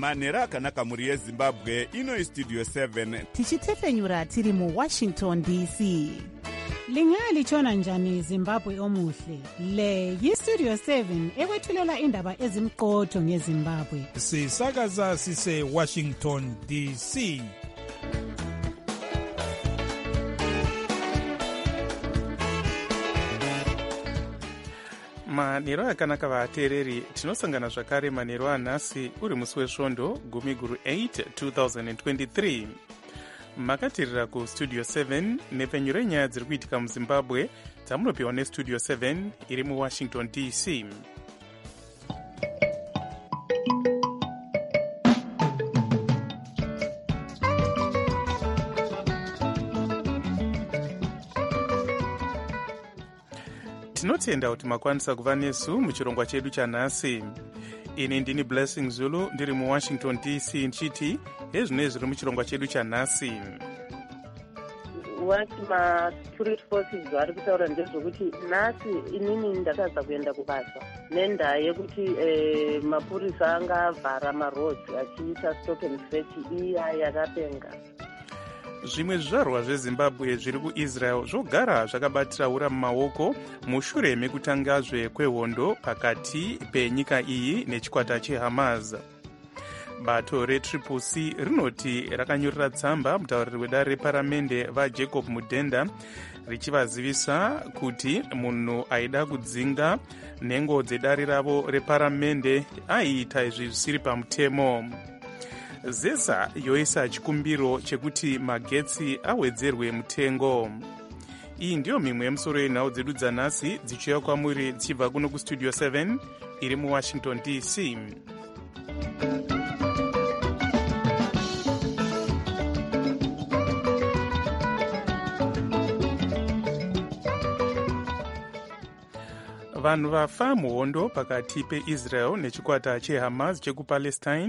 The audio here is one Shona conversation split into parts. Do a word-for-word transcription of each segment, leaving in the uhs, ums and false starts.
manhero akanaka mhuri yezimbabwe. Ino istudio seven tichitefenyura tiri muwashington D C. Lingalitshona njani Zimbabwe omuhle? Le yistudio seven ekwethulela indaba ezimqotho ngeZimbabwe. Sisakaza sise Washington D C. manhero akanaka vateereri, tinosangana zvakare manhero anhasi uri musi wesvondo gumi guru eight twenty twenty-three. makatirira kustudio seven nepfenyuro renyaya dziri kuitika muzimbabwe dzamunopiwa nestudio seven iri muwashington D C. tinotenda kuti makwanisa kuva nesu muchirongwa chedu chanhasi. ini ndini Blessing Zulu ndiri muwashington D C nchiti ezvino zviri muchirongwa chedu chanhasi. What ma-spirit forces vari kutaura ndezvokuti nhasi inini ndakadza kuenda kubasa nenda yekuti eh, mapurisa angavhara maroads achiita stop and search iya yakapenga. zvimwe zvizvarwa zvezimbabwe zviri kuisrael zvogara zvakabatiraura mumaoko mushure mekutangazve kwehondo pakati penyika iyi nechikwata chehamas. bato retriple C rinoti rakanyorera tsamba mutauriri wedare reparamende vajacob mudhenda richivazivisa kuti munhu aida kudzinga nhengo dzedare ravo reparamende aiita izvi zvisiri pamutemo. zesa yoisa chikumbiro chekuti magetsi awedzerwe mutengo. iyi ndiyo mimwe yemusoro yenhau dzedu dzanhasi dzichiuya kwamuri dzichibva kuno kustudio seven iri muwashington D C. vanhu vafa muhondo pakati peisrael nechikwata chehamas chekupalestine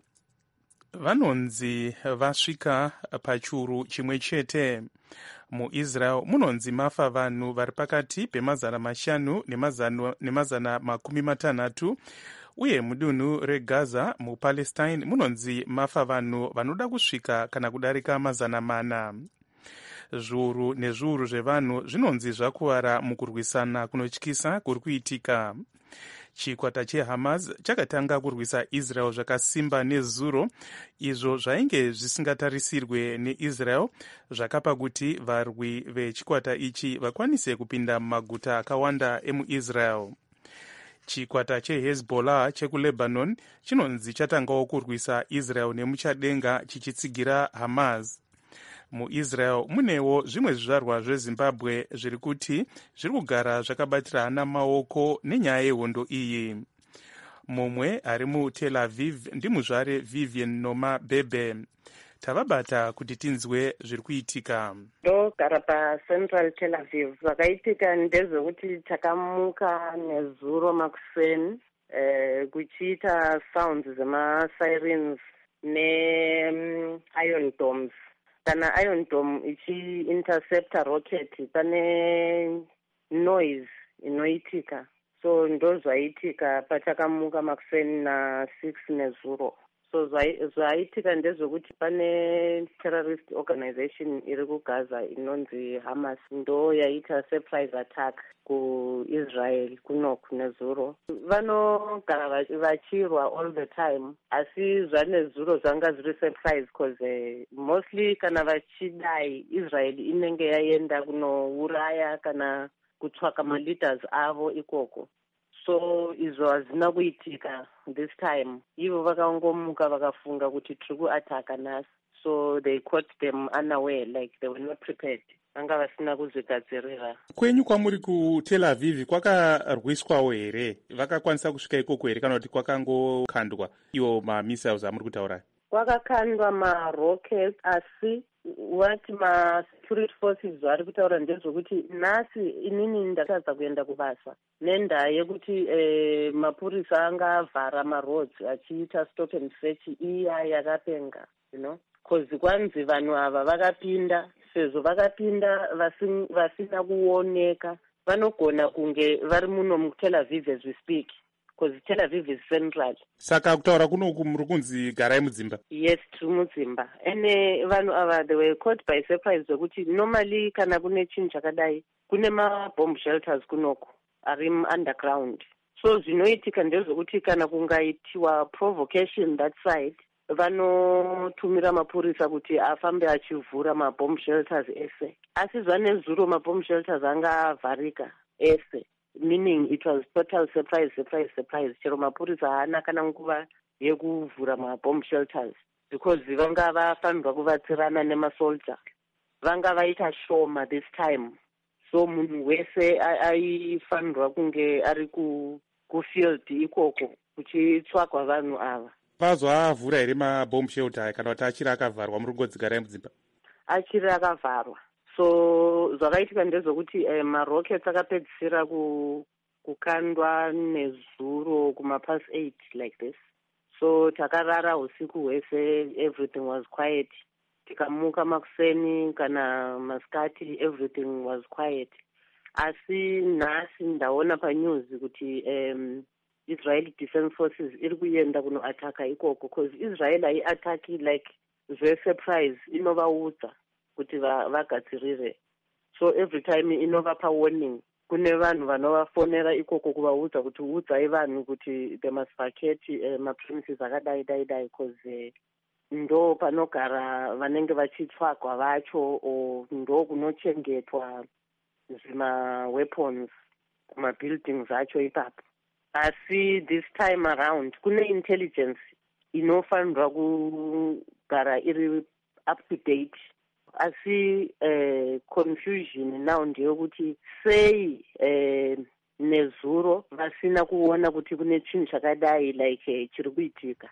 vanonzi vasvika pachiuru chimwe chete. muisrael munonzi mafa vanhu vari pakati pemazana mashanu nemazana, nemazana makumi matanhatu uye mudunhu regaza mupalestine munonzi mafa vanhu vanoda kusvika kana kudarika mazana mana. zviuru nezviuru zvevanhu zvinonzi zvakuvara mukurwisana kunotyisa kuri kuitika. chikwata chehamas chakatanga kurwisa israel zvakasimba nezuro izvo zvainge zvisingatarisirwe neisrael zvakapa kuti varwi vechikwata ichi vakwanise kupinda mumaguta akawanda emuisrael. chikwata chehezbollah chekulebanon chinonzi chatangawo kurwisa israel nemuchadenga chichitsigira hamas. muisrael munewo zvimwe zvizvarwa zvezimbabwe zviri kuti zviri kugara zvakabatirana maoko nenyaya yehondo iyi. mumwe ari mutel aviv ndimuzvare vivian noma bebe. tavabata kuti tinzwe zviri kuitika. ndogara pacentral tel aviv. zvakaitika ndezvekuti takamuka nezuro makuseni eh, kuchiita sounds zemasirens ne-iron domes. kana iron dome ichi-interceptor rocket pane noise inoitika. so ndo zvaitika patakamuka makuseni na six nezuro. so zvaitika ndezvekuti pane terrorist organization iri kugaza inonzi hamas ndo yaita surprise attack kuisrael kunoku nezuro. vanogara vachirwa all the time asi zvanezuro zvanga zviri surprise because uh, mostly kana vachidai israel inenge yaenda kunouraya kana kutsvaka maleaders avo ikoko. so izvo hazina kuitika this time. ivo vakangomuka vakafunga kuti tiri kuataka nhasi. so they caught them unaware, like they were not prepared. vanga vasina kuzvigadzirira. kwenyu kwamuri kutel aviv kwakarwiswawo here? vakakwanisa kusvika ikoko here kana kuti kwakangokandwa iwo mamissiles amuri kutaura? kwakakandwa marockets asi what ma-security forces vari kutaura ndezvokuti nhasi inini ndakadza kuenda kubasa nenda yekuti eh, mapurisa angavhara maroads achiita stop and search iya yakapenga, you know, because kwanzi vanhu ava vakapinda. sezvo vakapinda vasin, vasina kuoneka vanogona kunge vari muno mutel aviv as we speak, because Tel Aviv is central. Saka kutaura kunoku muri kunzi garai mudzimba? Yes, tiri mudzimba. Ene vanhu ava they were caught by surprise zvokuti normally kana kune chinhu chakadai kune ma-bomb shelters kunoku ari underground. So zvinoitika ndezvokuti kana kungaitiwa provocation that side vanotumira mapurisa kuti afambe achivhura ma-bomb shelters ese. Asi zvanezuro ma-bomb shelters anga avharika ese. Meaning it was total surprise, surprise, surprise. Chero mapurisa haana kana nguva yekuvhura ma-bomb shelters because vanga vafanirwa kuvatsirana nemasoldier. Vanga vaita shoma this time. So munhu wese aifanirwa kunge ari kufield ikoko kuchitsvakwa vanhu ava. Vazovavhura here ma-bomb shelter kana kuti achiri akavharwa muri kungodzi garai mudzimba? Achiri akavharwa. So zvakaitika ndezvokuti eh, marockets akapedzisira kukandwa nezuro kuma-past eight like this. So takarara usiku hwese, everything was quiet. Tikamuka makuseni kana masikati, everything was quiet. Asi nhasi ndaona panews kuti um, Israeli Defense Forces iri kuenda kunoataka ikoko because Israel haiataki like zve-surprise, inovaudza kuti vagadzirire. So every time inovapa warning. Kune vanhu vanovafonera ikoko kuvaudza kuti udzai vanhu kuti they must vacate uh, ma-premises akadai dai dai because uh, ndo panogara vanenge vachitsvagwa vacho o ndo kunochengetwa zvima-weapons kuma-buildings acho ipapo. Asi this time around kune intelligence inofanirwa kugara iri up to date. Asi uh, confusion now ndeyekuti sei uh, nezuro vasina kuona kuti kune chinhu chakadai like uh, chiri kuitika.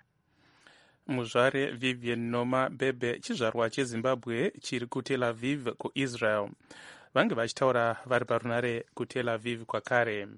Muzvare Vivian Noma Bebe, chizvarwa cheZimbabwe chiri kuTel Aviv kuIsrael, vange vachitaura vari parunare kuTel Aviv kwakare.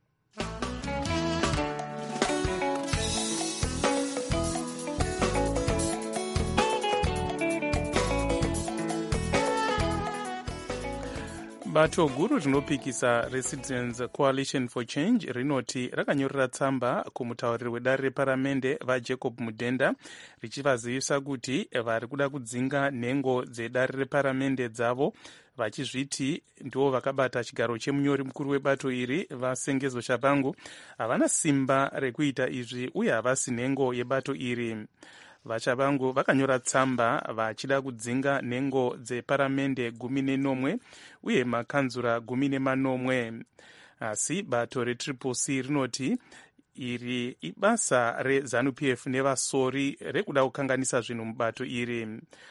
Bato guru rinopikisa Residents Coalition for Change rinoti rakanyorera tsamba kumutauriri wedare reparamende vaJacob Mudenda richivazivisa kuti vari kuda kudzinga nhengo dzedare reparamende dzavo vachizviti ndo vakabata chigaro chemunyori mukuru webato iri vaSengezo Shabangu havana simba rekuita izvi uye havasi nhengo yebato iri. VaChabangu vakanyora tsamba vachida kudzinga nhengo dzeparamende gumi nenomwe uye makanzura gumi nemanomwe. Asi bato retriple C rinoti iri ibasa reZANU P F nevasori rekuda kukanganisa zvinhu mubato iri.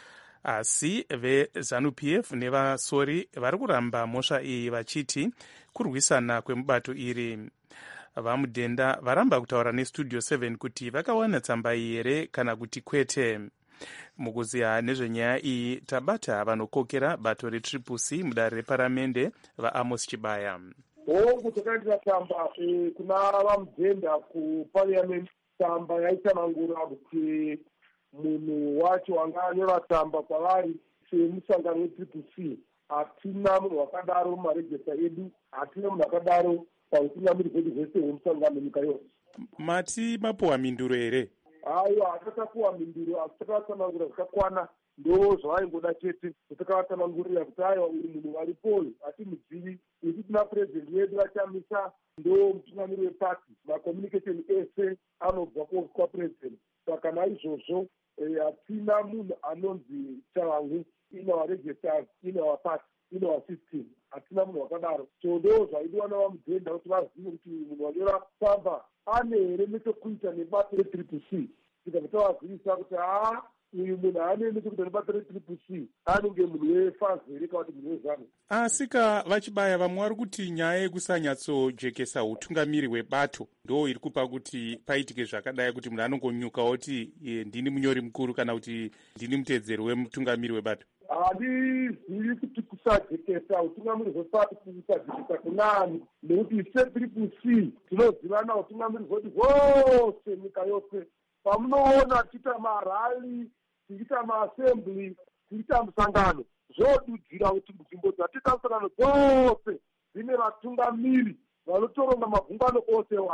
Asi veZANU P F nevasori vari kuramba mhosva iyi vachiti kurwisana kwemubato iri. VaMudenda varamba kutaura neStudio seven kuti vakawana tsamba iyi here kana kuti kwete. Mukuziya nezvenyaya iyi tabata vanokokera bato retriple C mudare reparamende vaAmos Chibaya. Hongu takaitira tsamba kuna vaMudenda kuparliament, tsamba yaitsanangura kuti munhu wacho anga anyora tsamba kwavari semusangano wetriple C. Hatina munhu wakadaro mumarejesta edu, hatina munhu akadaro pautungamiri hwedu hwese hwemusangano nyika yose. Mati mapuwa minduro here? Aiwa, hatatapuwa minduro, asi takatsanangura zvakakwana, ndo zvavaingoda chete. Takavatsanangurira kuti aiwa uri munhu varipoyo hatimuzivi, isu tina president wedu vachamisa ndo mutungamiri wepati, macommunication ese anobva kwapresident. Saka naizvozvo hatina munhu anonzi Chavangu in our registers, in our party, in our system. Hatina munhu wakadaro. So ndo zvaidiwa navaMudenda kuti vazive kuti munhu wanyora tsamba ane here nechekuita nebato retriple C. Tikabva tavazivisa kuti haa uyu munhu haane nechekuita nebato retriple C, anenge munhu wefazi here kana kuti munhu weZANU. Asika vachibaya vamwe vari kuti nyaya yekusanyatsodzvekesa utungamiri hwebato ndo iri kupa kuti paitike zvakadai kuti munhu anongonyuka oti ndini munyori mukuru kana kuti ndini muteedzeri wemutungamiri webato. Handizivi kuti kusadzikesa utungamiri hwepato kusadzikesa kunani, nekuti setriple C tinozivana utungamiri hwedu hwose nyika yose. Pamunoona tichiita marali, tichiita maassembly, tichiita musangano, zvodudzira kuti nzvimbo dzatiita musangano dzose dzine vatungamiri vanotoronga magungano ose wayo.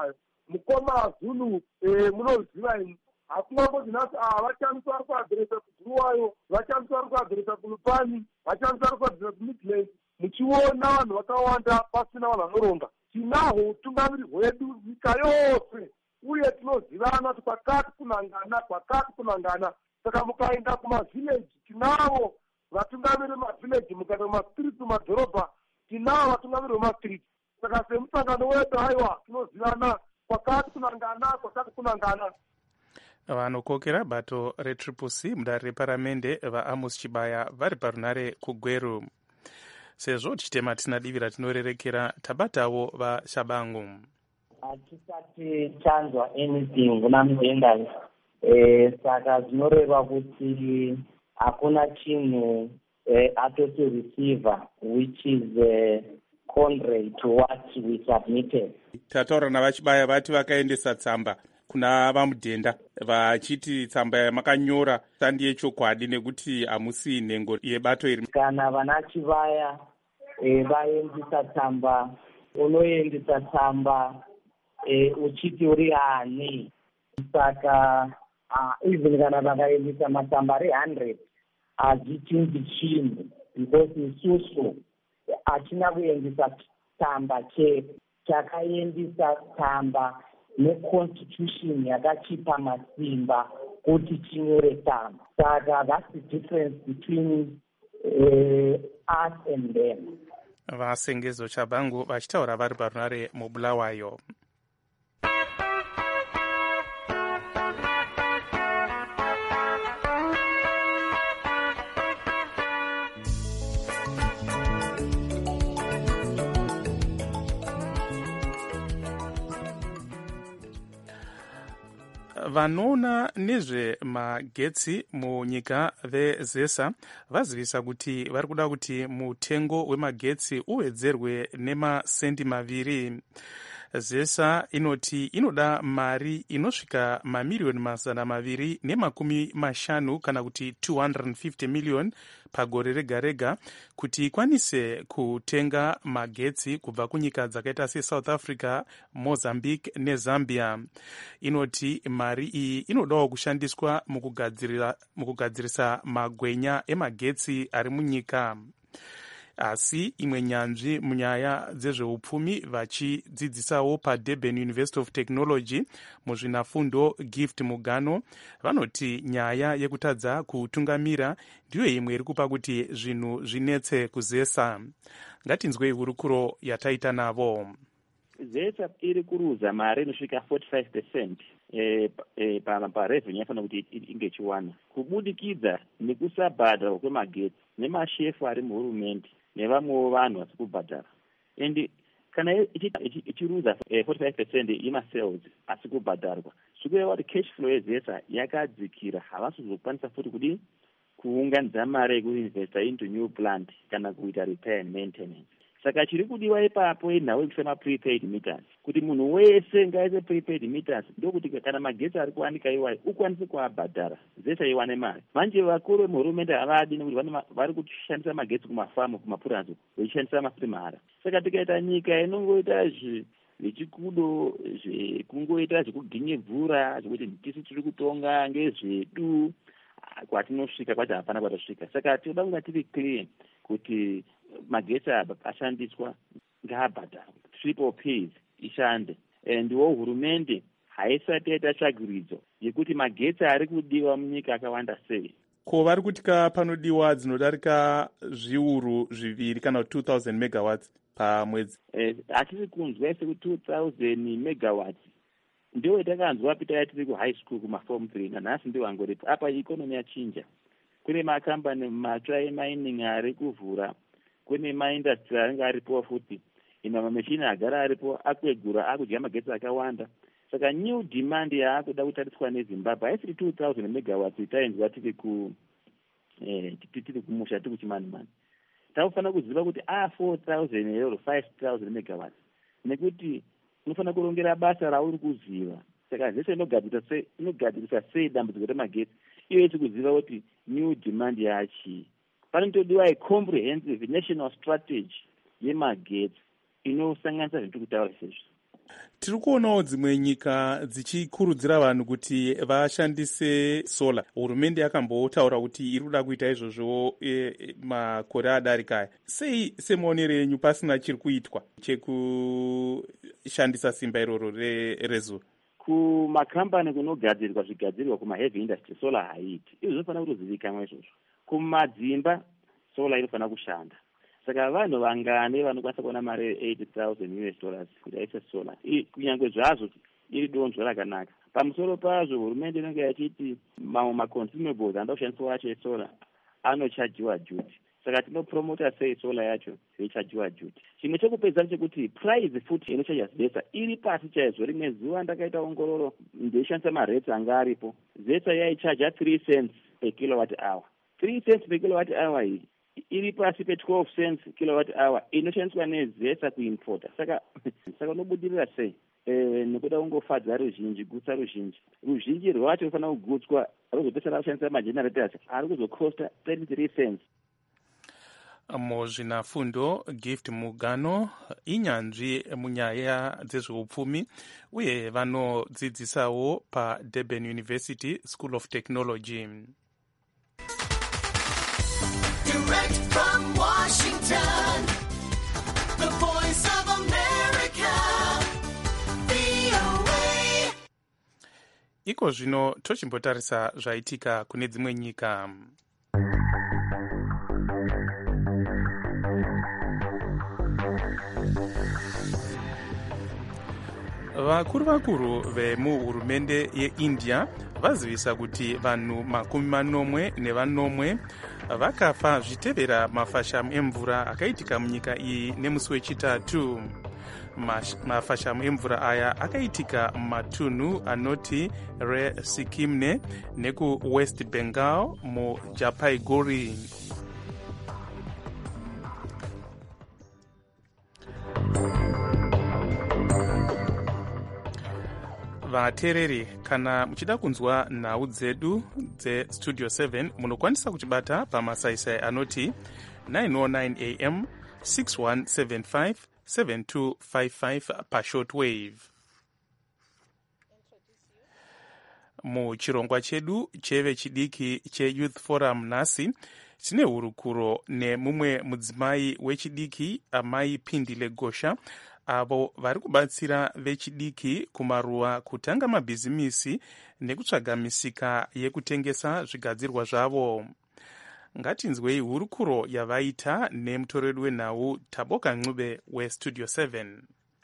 mukoma zulu munoziva ini hakungangoti nhasi vachamisa vari kuadhiresa kuguruwayo, vachamisa vari kuadhiresa kulupani, vachamisa vari kuadhiresa kumidland, muchiona vanhu vakawanda pasina vanhu vanoronga. Tinahwo utungamiri hwedu nyika yose, uye tinozivana kuti kwakati kunangana kwakati kunangana. Saka mukaenda kumavhileji tinavo vatungamiri vemavhileji, mukaenda kumastriti mumadhorobha tinavo vatungamiri vemastriti. Saka semusangano wedu haiwa tinozivana kwakati kunangana kwakati kunangana. Vanokokera bato retriple C mudare reparamende vaAmos Chibaya vari parunare kuGweru. Sezvo tichitema tisina divi ratinorerekera, tabatawo vaShabangu. Hatisati chanzwa anything kuna mudenga, eh, saka zvinoreva kuti hakuna chinhu eh, atoti receiver which is uh, contrary to what we submitted. Tataura navaChibaya vati vakaendesa tsamba kuna vamudhenda vachiti tsamba makanyora sandi yechokwadi nekuti hamusi nhengo yebato iri. Kana vana Chibaya e, vaendesa tsamba, unoendesa tsamba e, uchiti uri ani. Saka uh, even kana vakaendesa matsamba ari one hundred hazvichinji chinhu, because isusu hatina kuendesa tsamba chete, takaendesa tsamba neconstitution yakachipa masimba kuti chinyore tsamba. Saka that's the difference between uh, us and them. Vasengezo Chabangu vachitaura vari parunare muBulawayo. Vanoona nezvemagetsi munyika veZESA vazivisa kuti vari kuda kuti mutengo wemagetsi uwedzerwe nemasendi maviri. ZESA inoti inoda mari inosvika mamiriyoni mazana maviri nemakumi mashanu kana kuti two hundred fifty million pagore rega rega kuti ikwanise kutenga magetsi kubva kunyika dzakaita seSouth Africa, Mozambique neZambia. Inoti mari iyi inodawo kushandiswa mukugadzirira mukugadzirisa magwenya emagetsi ari munyika. Asi imwe nyanzvi munyaya dzezveupfumi vachidzidzisawo paDurban University of Technology muzvinafundo Gift Mugano vanoti nyaya yekutadza kutungamira ndiyo imwe iri kupa kuti zvinhu zvinetse kuZESA. Ngatinzwei hurukuro yataita navo. ZESA iri kuruza mari inosvika forty-five percent eh, eh, parevenue yafanira kuti inge ichiwana kubudikidza nekusabhadharwa kwemagetsi nemashefu ari muhurumende nevamwewo vanhu vasi kubhadhara. And kana ichiruza forty-five percent yemasales asi kubhadharwa, zvikureva kuti cash flow yeZESA yakadzikira. Havasi kuzokwanisa futi kudi kuunganidza mari yekuinvesta into new plant kana kuita repair and maintenance. Saka chiri kudiwa ipapo inhau yekusema prepaid meters, kuti munhu wese ngaise prepaid meters, ndokuti kana magetsi ari kuwanika iwayo ukwanise kuabhadhara, ZESA iwane mari. Manje vakuru vemuhurumende havadi nekuti vari kushandisa magetsi kumafamu kumapurazi vechishandisa mafrimara. Saka tikaita nyika inongoita zvechikudo zvekungoita zvekuginye mvura zvekuti tisi tiri kutonga ngezvedu kwatinosvika kwati hapana kwatosvika. Saka tinoda kunga tiri clear kuti magetsi ashandiswa ngaabhadharwe, triple Ps ishande. Ndiwo hurumende haisati yaita tsvagiridzo yekuti magetsi ari kudiwa munyika akawanda sei. Ko vari kutika panodiwa dzinodarika zviuru zviviri kana two thousand megawatts pamwedzi. Hatiri kunzwa sekuti two thousand megawatts ndiyo itakanzwa pita yatiri kuhigh school kumaform three, nanhasi ndiwo angoripo. Apa ikonomi yachinja, kune makambani matsva emining ari kuvhura, kune maindastry anenge aripo futi, ina mameshini agara aripo akwegura akudya magetsi akawanda. Saka new demand yaakuda kutariswa neZimbabwe haisiri two thousand megawatts itainzwa tiri ku eh tiri kumusha tiri kuchimanimani. Takufanira kuziva kuti a four thousand euro five thousand megawatts nekuti unofanira kurongera basa rauri kuziva. Saka zvese inogadzirisa sei inogadzirisa sei dambudziko remagetsi iyo iti kuziva kuti new demand yachi. Panotodiwa a comprehensive national strategy yemagetsi inosanganisa zviri kutaura sezvo. Tiri kuonawo dzimwe nyika dzichikurudzira vanhu kuti vashandise sola. Hurumende yakambotaura kuti iri kuda kuita izvozvo e, makore adarika. Sei semaonero enyu pasina chiri kuitwa chekushandisa simba iroro rezuva? Kumakambani kunogadzirwa zvigadzirwa kumaheavy industry solar haiiti. Izvo zvinofanira kutozivikanwa izvozvo. Kumadzimba solar inofanira kushanda. Saka vanhu vangane vanokwanisa kuona mari eighty thousand US dollars kuti aise solar. Kunyange zvazvo iri donzvo rakanaka. Pamusoro pazvo hurumende inenge yachiti mamwe maconsumables anoda kushandiswa acho esolar anochajiwa duty. Saka tinopromota sei solar yacho yeichajiwa duty. Chimwe chekupedza chekuti price futi inochaja zesa iri pasi chaizvo. Rimwe zuva ndakaita ongororo ndeishandisa marate anga aripo. Zesa yaichaja three cents per kilowatt hour. three cents per kilowatt hour iyi iri pasi pe twelve cents kilowatt hour inoshandiswa nezesa kuimporta. Saka saka unobudirira sei? Eh, nekuda kungofadza ruzhinji, gutsa ruzhinji. Ruzhinji rwacho runofanira kugutswa ruzopesana kushandisa magenerators ari kuzokosta thirty-three cents. Muzvinafundo Gift Mugano inyanzvi munyaya dzezveupfumi uye vanodzidzisawo paDurban University School of Technology. Direct from Washington, the voice of America, V O A. Iko zvino tochimbotarisa zvaitika kune dzimwe nyika. Vakuru vakuru vemuhurumende yeIndia vazivisa kuti vanhu makumi manomwe nevanomwe vakafa zvitevera mafashamu emvura akaitika munyika iyi nemusi wechitatu. Mafashamu emvura aya akaitika mumatunhu anoti reSikimne nekuWest Bengal muJalpaiguri. Vatereri, kana muchida kunzwa nhau dzedu dzestudio seven munokwanisa kuchibata pamasaisai anoti nine oh nine A M six one seven five seven two five five pashortwave. Muchirongwa chedu cheve chidiki cheYouth Forum nhasi tine hurukuro nemumwe mudzimai wechidiki amai Pindile Gosha avo vari kubatsira vechidiki kumaruwa kutanga mabhizimisi nekutsvaga misika yekutengesa zvigadzirwa zvavo. Ngatinzwei hurukuro yavaita nemutoreri wenhau Taboka Ncube weStudio seven.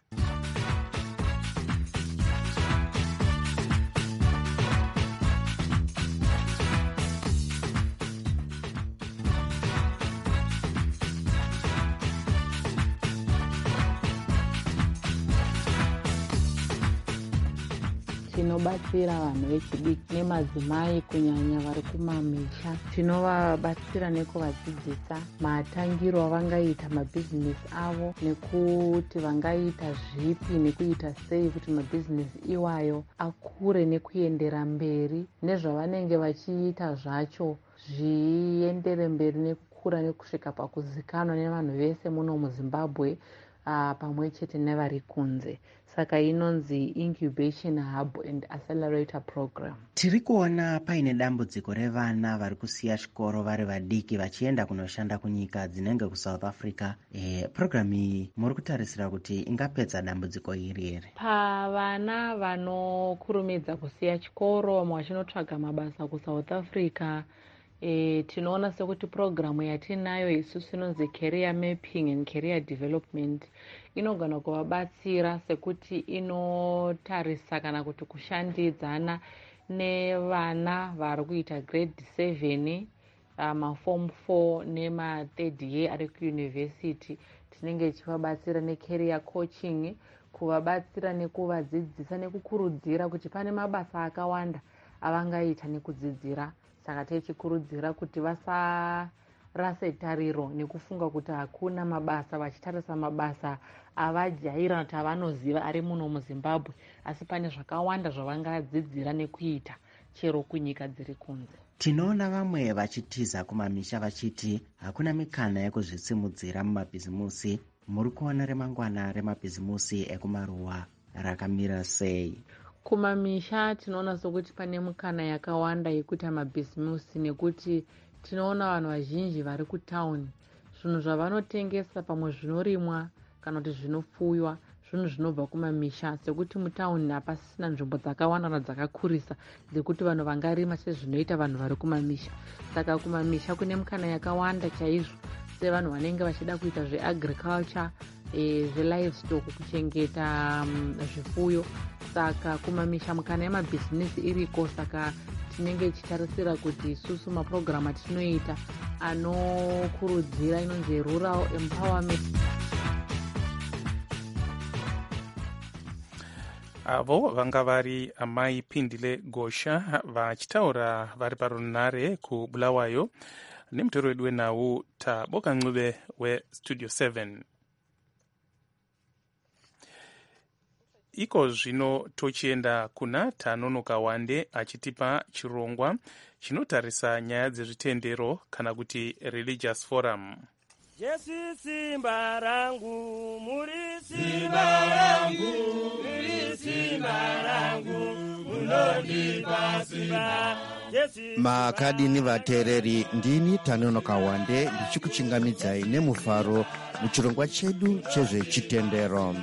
Tinobatsira vanhu vechidiki nemadzimai kunyanya vari kumamisha. Tinovabatsira nekuvadzidzisa matangiro avangaita mabhizinesi avo nekuti vangaita zvipi nekuita sei kuti mabhizinesi iwayo akure nekuendera mberi nezvavanenge vachiita zvacho zviendere mberi nekukura nekusvika pakuzikanwa nevanhu vese muno muZimbabwe uh, pamwe chete nevari kunze. Saka inonzi Incubation Hub and Accelerator Program. Tiri kuona paine dambudziko revana vari kusiya chikoro vari vadiki vachienda kunoshanda kunyika dzinenge kuSouth Africa. E, program iyi muri kutarisira kuti ingapedza dambudziko iri here? Pavana vanokurumidza kusiya chikoro vamwe vachinotsvaga mabasa kuSouth Africa, E, tinoona sekuti programu yatinayo isusu inonzi career mapping and career development inogona kuvabatsira sekuti inotarisa kana kuti kushandidzana nevana vari kuita grade seven, maform four nemathird year ari kuyunivhesiti. Tinenge tichivabatsira necareer coaching, kuvabatsira nekuvadzidzisa nekukurudzira kuti pane mabasa akawanda avangaita nekudzidzira. Saka tichikurudzira kuti vasarase tariro nekufunga kuti hakuna mabasa, vachitarisa mabasa avajaira kuti avanoziva ari muno muZimbabwe, asi pane zvakawanda zvavangadzidzira nekuita chero kunyika dziri kunze. Tinoona vamwe vachitiza kumamisha vachiti hakuna mikana yekuzvitsimudzira mumabhizimusi. Muri kuona remangwana remabhizimusi ekumaruwa rakamira sei? Kumamisha tinoona sokuti pane mukana yakawanda yekuita mabhizimusi, nekuti tinoona vanhu vazhinji vari kutauni zvinhu zvavanotengesa pamwe zvinorimwa kana kuti zvinopfuywa zvinhu zvinobva kumamisha, sekuti mutauni hapasisina nzvimbo dzakawanda nadzakakurisa dzekuti vanhu vangarima sezvinoita vanhu vari kumamisha. Saka kumamisha kune mukana yakawanda chaizvo sevanhu vanenge vachida kuita zveagriculture, e, zvelivestock, kuchengeta um, zvifuyo. Saka kumamisha mukana yemabhizinesi iriko. Saka tinenge tichitarisira kuti isusu mapurogiramu atinoita anokurudzira inonzi rural empowerment. avo vanga vari amai Pindile Gosha vachitaura vari parunare kuBulawayo nemutori wedu wenhau Taboka Ncube westudio seven. Iko zvino tochienda kuna Tanonoka Wande achitipa chirongwa chinotarisa nyaya dzezvitendero kana kuti religious forum. Jesu simba rangu, muri simba rangu, muri simba rangu, munondipa simba. Makadini vateereri, ndini Tanonoka Wande ndichikuchingamidzai nemufaro muchirongwa chedu chezvechitendero.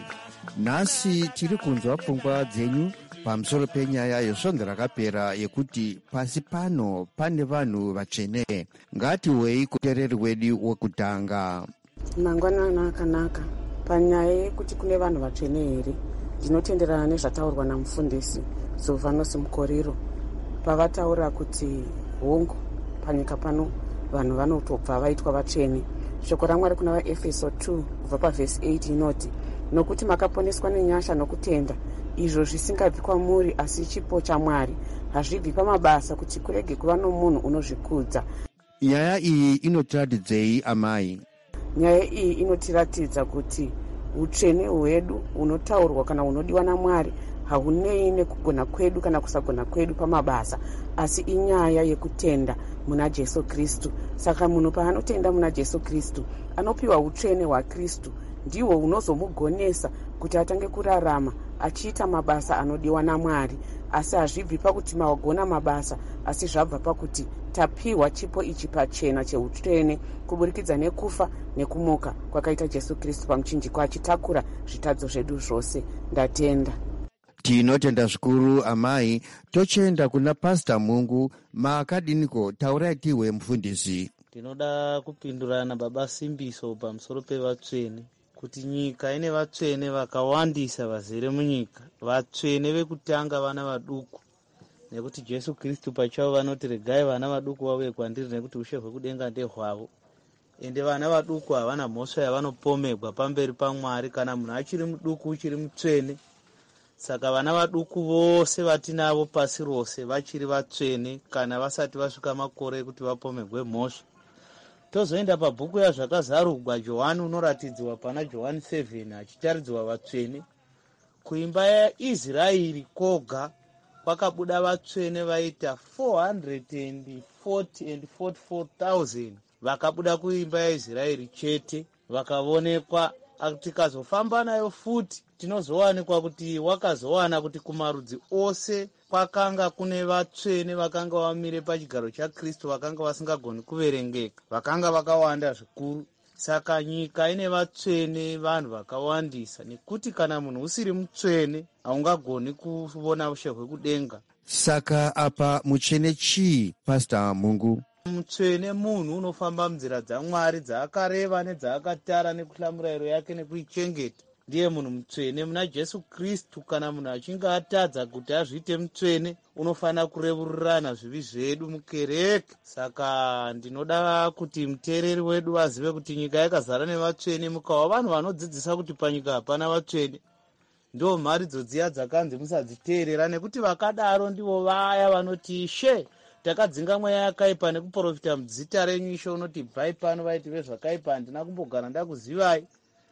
Nhasi tiri kunzwa pfungwa dzenyu pamusoro penyaya yesvondo rakapera yekuti pasi pano pane vanhu vatsvene. Ngatiwei kuteereri wedu wekutanga. Mangwanani akanaka. Panyaya yekuti kune vanhu vatsvene here, ndinotenderana nezvataurwa namufundisi Zovanos Mukoriro pavataura kuti hongu panyika pano vanhu vanotobva vaitwa vatsvene. Shoko raMwari kuna vaEfeso two kubva pavhesi eight inoti, nokuti makaponeswa nenyasha nokutenda, izvo zvisingabvi kwamuri asi chipo chaMwari, hazvibvi pamabasa, kuti kurege kuva nomunhu unozvikudza. Nyaya iyi inotiratidzei amai? Nyaya iyi inotiratidza kuti utsvene hwedu hunotaurwa kana hunodiwa naMwari haunei nekugona kwedu kana kusagona kwedu pamabasa, asi inyaya yekutenda muna Jesu Kristu. Saka munhu paanotenda muna Jesu Kristu anopiwa utsvene hwaKristu, ndihwo hunozomugonesa kuti atange kurarama achiita mabasa anodiwa naMwari. Asi hazvibvi pakuti magona mabasa, asi zvabva pakuti tapiwa chipo ichi pachena cheutsvene kuburikidza nekufa nekumuka kwakaita Jesu Kristu pamuchinjikwa, achitakura zvitadzo zvedu zvose. Ndatenda. Tinotenda zvikuru amai. Tochenda kuna Pastor Mungu. Makadiniko, taurai tiwe mufundisi. Tinoda kupindurana baba Simbiso pamusoro pevatsvene, kuti nyika ine vatsvene vakawandisa vazere munyika. Vatsvene vekutanga vana vaduku, nekuti Jesu Kristu pachavo vanoti regai vana vaduku vauye kwandiri nekuti ushe hwekudenga ndehwavo. Ende vana vaduku havana mhosva yavanopomegwa pamberi paMwari kana munhu achiri muduku uchiri mutsvene. Saka vana vaduku vose vatinavo pasi rose vachiri vatsvene kana vasati vasvika makore ekuti vapomegwe mhosva. Tozoenda pabhuku yazvakazarugwa Johani unoratidzwa pana Johani seven achitaridzwa vatsvene. Kuimba yaIsraeri koga kwakabuda vatsvene vaita four hundred forty and forty-four thousand vakabuda kuimba yaIsraeri chete vakavonekwa. Tikazofamba nayo futi tinozowanikwa kuti wakazowana kuti kumarudzi ose kwakanga kune vatsvene vakanga vamire pachigaro chaKristu vakanga vasingagoni kuverengeka, vakanga vakawanda zvikuru. Saka nyika ine vatsvene vanhu vakawandisa, nekuti kana munhu usiri mutsvene haungagoni kuona ushe hwekudenga. Saka apa mutsvene chii, Pastor Mungu? Mutsvene munhu unofamba munzira dzaMwari dzaakareva nedzaakatara nekuhla murayiro yake nekuichengeta. Ndiye munhu mutsvene muna Jesu Kristu. Kana munhu achinge atadza kuti azviite mutsvene, unofanira kurevurirana zvivi zvedu mukereke. Saka ndinoda kuti muteereri wedu azive kuti nyika yakazara nevatsvene. Mukava vanhu vanodzidzisa kuti panyika hapana vatsvene, ndo mharidzo dziya dzakanzi musadziteerera, nekuti vakadaro ndivo vaya vanoti she takadzinga mweya yakaipa nekuprofita mudzita renyu, ishe unoti bvai pano vaiti vezvakaipa, handina kumbogara ndakuzivai.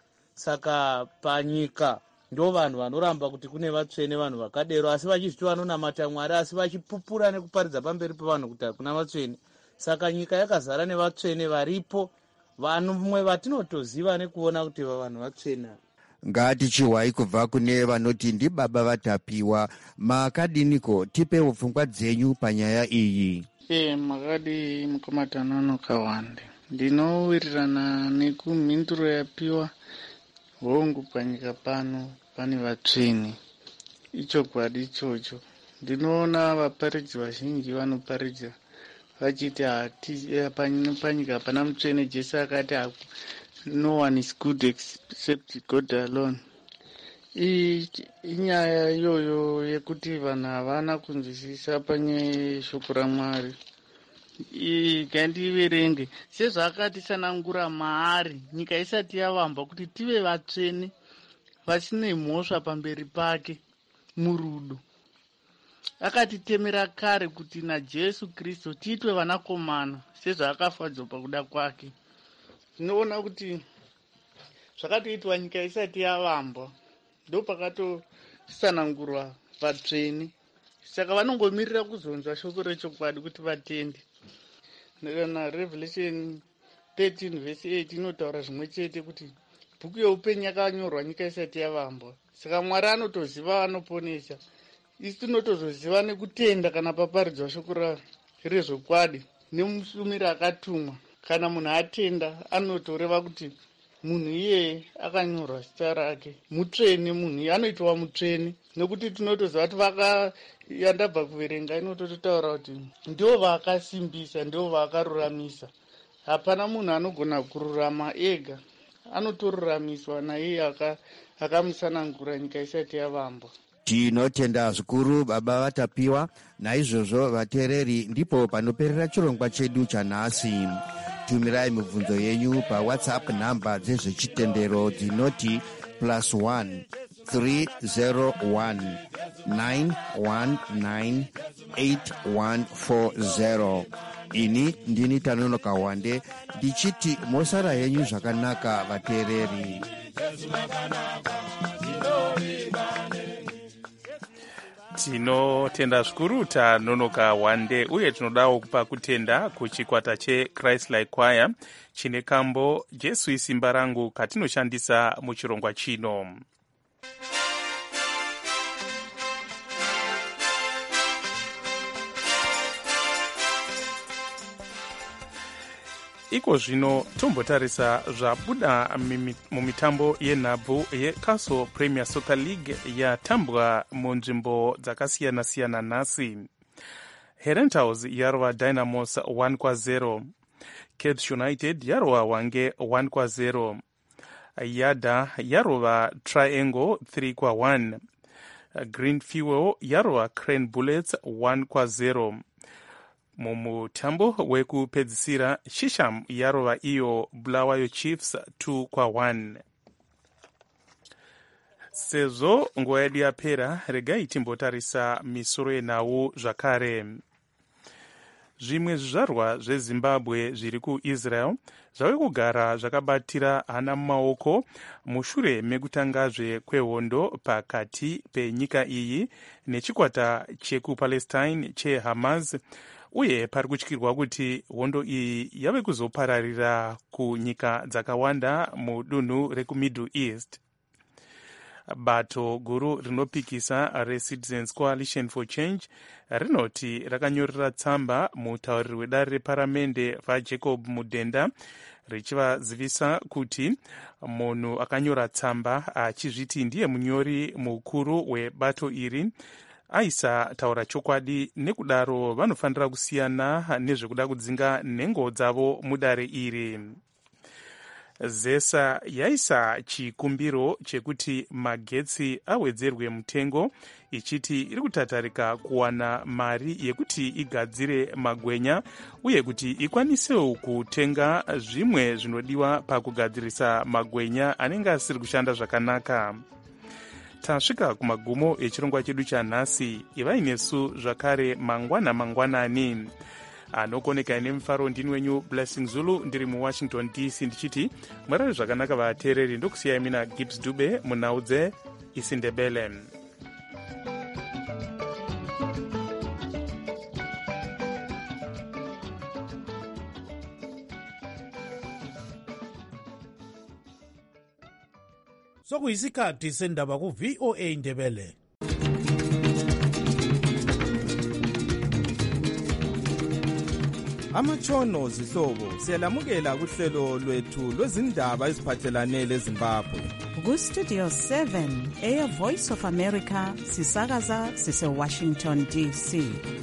Saka panyika ndo vanhu vanoramba kuti kune vatsvene vanhu vakadero, asi vachizviti vanonamata Mwari asi vachipupura nekuparidza pamberi pavanhu kuti hakuna vatsvene. Saka nyika yakazara nevatsvene varipo, vanhu mwe vatinotoziva nekuona kuti vanhu vatsvene. ngatichiwai kubva kune vanoti ndibaba vatapiwa. Makadiniko, tipewo pfungwa dzenyu panyaya iyi. e makadi mukomatanonoka wande ndinowirirana nekumhinduro yapiwa hongu panyika pano pane vatsveni. Ichokwadi ichocho. Ndinoona vaparidzi vazhinji vanoparidza vachiti panyika hapana mutsvene. Jesu akati no one is good except God alone. Inyaya iyoyo yekuti vanhu havana kunzwisisa panyaya yeshoko raMwari. Gandiverenge sezvaakatisanangura maari nyika isati yavambwa kuti tive vatsvene vasine mhosva pamberi pake murudo. Akatitemera kare kuti naJesu Kristu tiitwe vanakomana sezvaakafadzwa pakuda kwake. Tinoona kuti zvakatoitwa nyika isati yavambwa ndo pakatosanangurwa vatsvene. Saka vanongomirira kuzonzwa shoko rechokwadi kuti vatende. Na Revelation thirteen verse eight inotaura zvimwe chete kuti bhuku yeupenyu yakanyorwa nyika isati yavambwa. Saka Mwari anotoziva anoponesa. Isi tinotozoziva nekutenda kana paparidzwa shoko rezvokwadi nemusumiri akatumwa. Kana munhu atenda anotoreva kuti munhu iyeye akanyorwa zita rake mutsvene. Munhu anoitwa mutsvene nekuti tinotoziva kuti vaka yandabva kuverenga inototaura kuti ndo vakasimbisa ndo vakaruramisa. Hapana munhu anogona kururama ega, anotoruramiswa naiye akamusanangura nyika isati yavambwa. Tinotenda zvikuru baba vatapiwa. Naizvozvo vateereri, ndipo panoperera chirongwa chedu chanhasi. Tumirai mibvunzo yenyu pawhatsapp namba dzezvechitendero dzinoti plus one three zero one nine one nine eight one four zero. Ini ndini Tanonoka Wande ndichiti mosara yenyu zvakanaka vateereri. Tinotenda zvikuru Tanonoka Wande, uye tinodawo kupa kutenda kuchikwata cheChrist Like Choir chine kambo Jesu isimba rangu katinoshandisa muchirongwa chino. Iko zvino tombotarisa zvabuda mumitambo yenhabvu yeCastle Premier Soccer League yatambwa munzvimbo dzakasiyana-siyana nhasi. Herentals yarova Dynamos one kwa zero. Cape United yarova Wange one kwa zero. Yada yarova Triangle three kwa one. Green Fuel yarova Crane Bullets one kwa zero. Mumutambo wekupedzisira Shisham yarova iyo Bulawayo Chiefs two kwa one. Sezvo nguva yedu yapera, regai timbotarisa misoro yenhau zvakare. Zvimwe zvizvarwa zveZimbabwe zviri kuIsrael zvave kugara zvakabatira hana mumaoko mushure mekutangazve kwehondo pakati penyika iyi nechikwata chekupalestine cheHamas, uye pari kutyirwa kuti hondo iyi yave kuzopararira kunyika dzakawanda mudunhu rekuMiddle East. Bato guru rinopikisa reCitizens Coalition for Change rinoti rakanyorera tsamba mutauriri wedare reparamende vaJacob Mudenda richivazivisa kuti munhu akanyora tsamba achizviti ndiye munyori mukuru webato iri aisataura chokwadi, nekudaro vanofanira kusiyana nezvekuda kudzinga nhengo dzavo mudare iri. Zesa yaisa chikumbiro chekuti magetsi awedzerwe mutengo, ichiti iri kutatarika kuwana mari yekuti igadzire magwenya uye kuti ikwanisewo kutenga zvimwe zvinodiwa pakugadzirisa magwenya anenge asiri kushanda zvakanaka. Tasvika kumagumo echirongwa chedu chanhasi. Ivai nesu zvakare mangwana mangwanani. Anokoneka nemufaro ndini wenyu Blessing Zulu, ndiri muWashington D C ndichiti mwarari zvakanaka vateereri, ndokusiyai mina Gibbs Dube munhau dzeIsindebele. sokuyisikhathi sendaba ku-V O A Ndebele. Amatshono zihlobo siyalamukela kuhlelo lwethu lwezindaba eziphathelane leZimbabwe. Ku-Studio seven, Air Voice of America, sisakaza sise-Washington D C.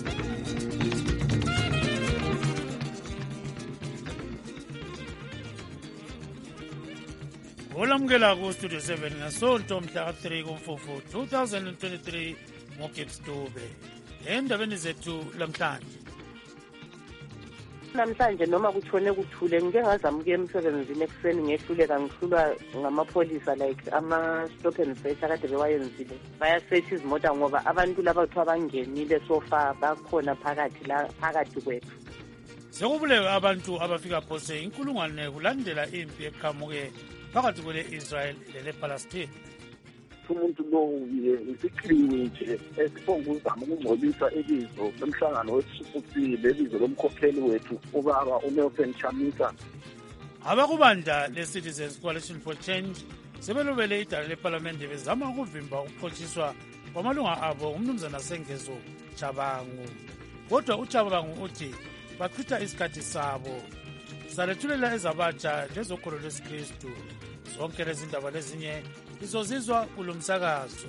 olamukela ku-Studio seven ngasonto mhla ka-three kuMfumfu two thousand twenty-three ngoGibbs Dube. Endabeni zethu lamhlanje, namhlanje noma kutshone kuthule ngike ngazamuka emsebenzini ekuseni ngehluleka ngihlulwa ngamapholisa like ama-stop and search akade bewayenzile bayasearch izimota ngoba abantu laba kuthiwa bangenile sofa bakhona phakathi la phakathi kwethu. sekubulewe abantu abafika phose inkulungwane kulandela impi eqhamuke phakathi kwele-Israel lele-Palestine. Umuntu lo isikliwi nje esifuna ukuzama ukungcolisa ibizo lomhlangano wesifusile ibizo lomkhokheli wethu ubaba uNelson Chamisa. Abakubandla le-Citizens Coalition for Change sebelobele idala lephalamende bezama ukuvimba ukuphotshiswa kwamalunga abo umnumzana Sengezo Chabangu. Kodwa uChabangu uthi bachitha isikhathi sabo. Salethulela ezabatsha lezokholo lwesikristu. Zonke lezi ndaba lezinye izozizwa kulo msakazo.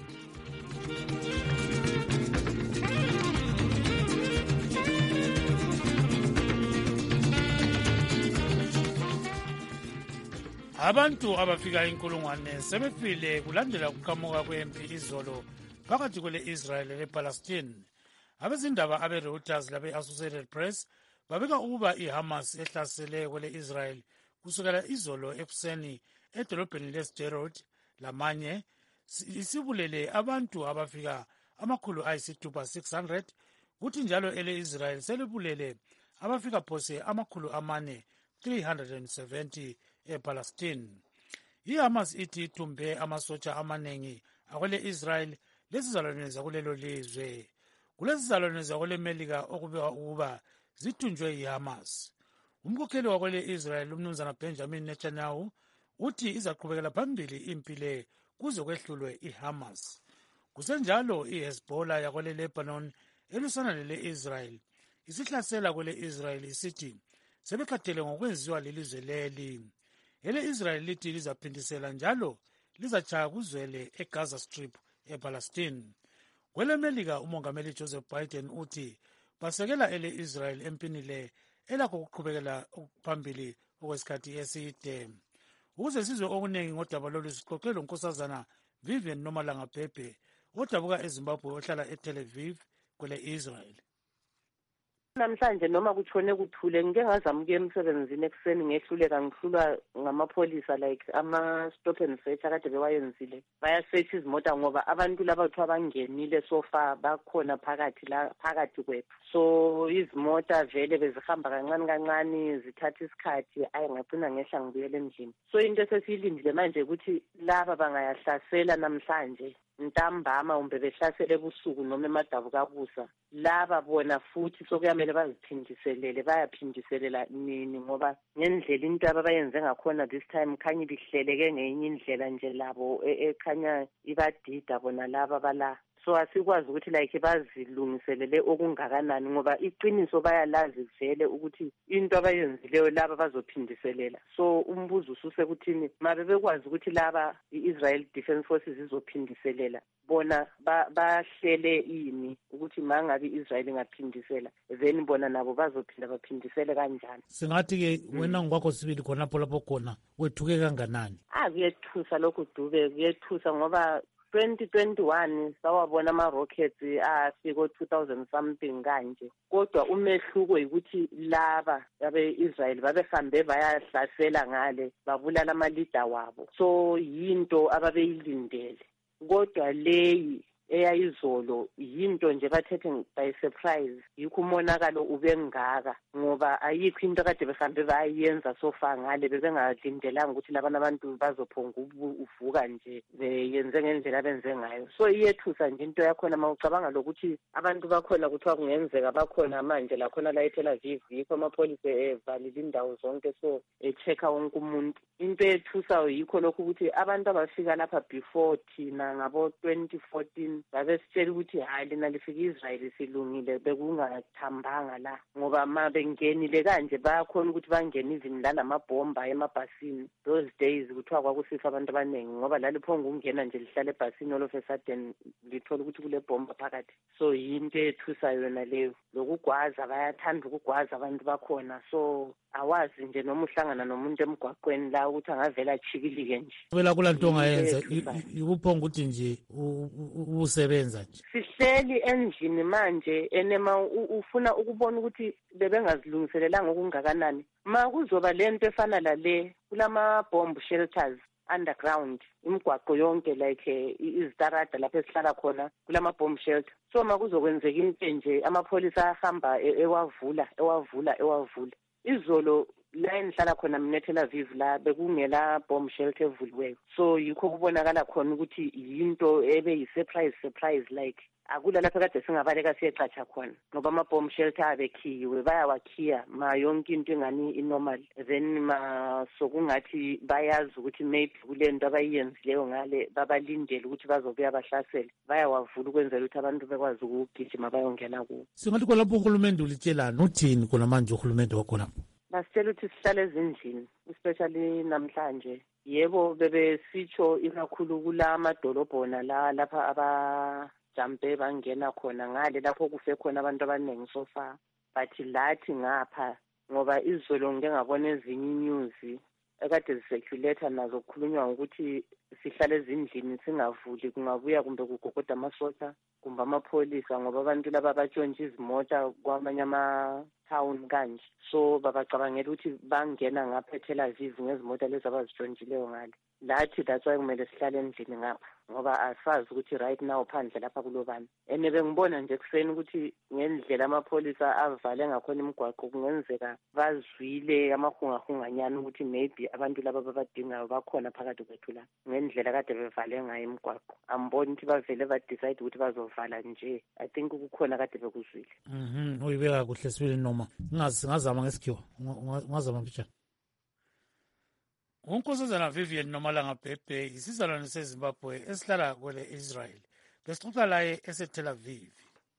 Abantu abafika inkulungwane sebefile kulandela ukuqhamuka kwempi izolo phakathi kwele-Israel le-Palestine. Abezindaba abe-Reuters labe-Associated Press babeka ukuba iHamas ehlasele kwele-Israel kusukela izolo ekuseni edolobheni leSderot lamanye isibulele abantu abafika amakhulu ayisithupha six hundred, kuthi njalo ele-Israel selibulele abafika phose amakhulu amane three hundred seventy ePalestine. IHamas ithi ithumbe amasotsha amanengi akwele-Israel lesizalwane zakulelo lizwe. Kulesizalwane zakwele-Melika okubekwa ukuba zithunjwe yiHamas. Umkhokheli wakwele-Israel umnumzana Benjamin Netanyahu uthi izaqhubekela phambili impi le kuze kwehlulwe iHamas. Kusenjalo iHezbollah yakwele-Lebanon elusana lele-Israel isihlasela kwele-Israel isithi sebekhathele ngokwenziwa lelizwe leli. Ele-Israel lithi lizaphindisela njalo lizatshaya kuzwele eGaza Strip ePalestine. Kwele-Melika umongameli Joseph Biden uthi basekela ele-Israel empini le elakho ukuqhubekela phambili okwesikhathi eside. Ukuze sizwe okuningi ngodaba lolu sixoxe lonkosazana Vivian Nomalanga Bhebhe odabuka eZimbabwe ohlala eTel Aviv kwele-Israel. Namhlanje noma kutshone kuthule ngike ngazamuka emsebenzini ekuseni ngehluleka ngihlulwa ngamapholisa like ama-stop and search akade bewayenzile bayasearch izimota ngoba abantu laba kuthiwa bangenile sofa bakhona phakathi la phakathi kwethu. So izimota vele bezihamba kancane kancane zithatha isikhathi ayi ngagcina ngehla ngibuyela endlini. So into esesiyilindile manje ukuthi laba bangayahlasela namhlanje ntambama umbe behlasele ebusuku noma emadabukabusa laba bona futhi sokuyamele baziphindiselele bayaphindiselela nini ngoba ngendlela into ababayenze ngakhona this time khanya ibihleleke ngenye indlela nje labo ekhanya ibadida bona laba bala. So asikwazi ukuthi like bazilungiselele okungakanani ngoba iqiniso bayalazi vele ukuthi into abayenzileyo laba bazophindiselela. So umbuzo ususekuthini mabe bekwazi ukuthi laba iIsrael Defense Forces izophindiselela bona bahlele ini ukuthi mangabe iIsrael ingaphindisela then bona nabo bazophinda baphindisele kanjani. Singathi ke wena ngokwakho sibili khonapho lapho khona wethuke kanganani? Ah kuyethusa lokho Dube kuyethusa ngoba twenty twenty-one sawabona ama-rockets afika two thousand something kanje kodwa umehluko ukuthi laba abe-Israel babehambe bayahlasela ngale babulala ama-leader wabo. So yinto ababeyilindele kodwa leyi eyayizolo yinto nje bathethe by surprise, yikho umonakalo ube ngaka ngoba ayikho into kade behambe bayenza sofa ngale, bebengalindelanga ukuthi labana abantu bazophonga uvuka nje beyenze ngendlela benze ngayo. So iyethusa nje into yakhona mawucabanga lokuthi abantu bakhona kuthiwa kungenzeka bakhona manje lakhona la eTel Aviv, yikho amapholisa evalile indawo zonke, so e-check-a wonke umuntu. Into ethusayo yikho lokhu ukuthi abantu abafika lapha before thina ngabo twenty fourteen babesitshela ukuthi hayi lina lifika i-Israel silungile, bekungathambanga la ngoba ma bengenile kanje bayakhona ukuthi bangene even lanamabhomba emabhasini. Those days kuthiwa kwakusifa abantu abaningi ngoba laliphonga ukungena nje lihlale ebhasini all of a sudden lithola ukuthi kule bhomba phakathi. So yinto ethusayo yona leyo, lokugwaza bayathanda ukugwaza abantu bakhona, so awazi nje noma uhlangana nomuntu emgwaqweni la ukuthi angavela achikilike nje. Vela kula nto ongayenza ikuphonga ukuthi nje usebenza nje. Sihleli endlini manje enema ufuna ukubona ukuthi bebengazilungiselelanga okungakanani. Ma kuzoba lento efana la le kulama bomb shelters underground imigwaqo yonke like izitarada lapho esihlala khona kulama bomb shelter. So ma kuzokwenzeka into nje amapholisa ahamba ewavula ewavula ewavula. Izolo la enhlala khona mina eTel Aviv la bekungela bomb shelter evuliweyo, so yikho kubonakala khona ukuthi yinto ebe yi-surprise surprise like akula lapha kade singabaleka siyecatsha khona ngoba ama-bomb shelter abekhiyiwe bayawakhiya ma yonke into engani inormal, then ma sokungathi bayazi ukuthi maybe kule nto abayiyenzileyo ngale babalindele ukuthi bazobuya bahlasele, bayawavula ukwenzela ukuthi abantu bekwazi ukugijima bayongena kuwo. Singathi khonapho uhulumende ulitshelani uthini khona manje uhulumende wakhonapho? Basitshela ukuthi sihlale ezindlini, especially namhlanje. Yebo bebesitsho ikakhulu kula amadolobhona la lapha abajampe bangena khona ngale lapho kufe khona abantu abaningi so far, but lathi ngapha ngoba izolo ngike ngabona ezinye inews ekade ziseculator nazo kukhulunywa ngokuthi sihlale ezindlini singavuli, kungabuya kumbe kugogoda amasosha kumbe amapholisa ngoba abantu laba batshontsha izimota kwamanye ama-town kanje, so babacabangela ukuthi bangena ngapha eTel Aviv ngezimota lezi abazitshontshile ngale. Lathi that's why kumele sihlale endlini ngapha ngoba asazi ukuthi right now phandle lapha kulobani. Ene bengibona nje ekuseni ukuthi ngendlela amapholisa avale ngakhona imigwaqo kungenzeka bazwile amahungahunganyana ukuthi maybe abantu laba babadingayo bakhona phakathi kwethu la ngendlela kade bevale ngayo imigwaqo. Amboni ukuthi bavele badecide ukuthi bazovala nje. I think kukhona kade bekuzwile. Mhm, uyibeka kuhle sibili noma ngazi ngazama ngesikhiwa ngazama mfitshane. Unkosazana Vivian Nomalanga Bhebhe isizalwane seZimbabwe esihlala kwele Israel. Besixoxa laye eseTel Aviv.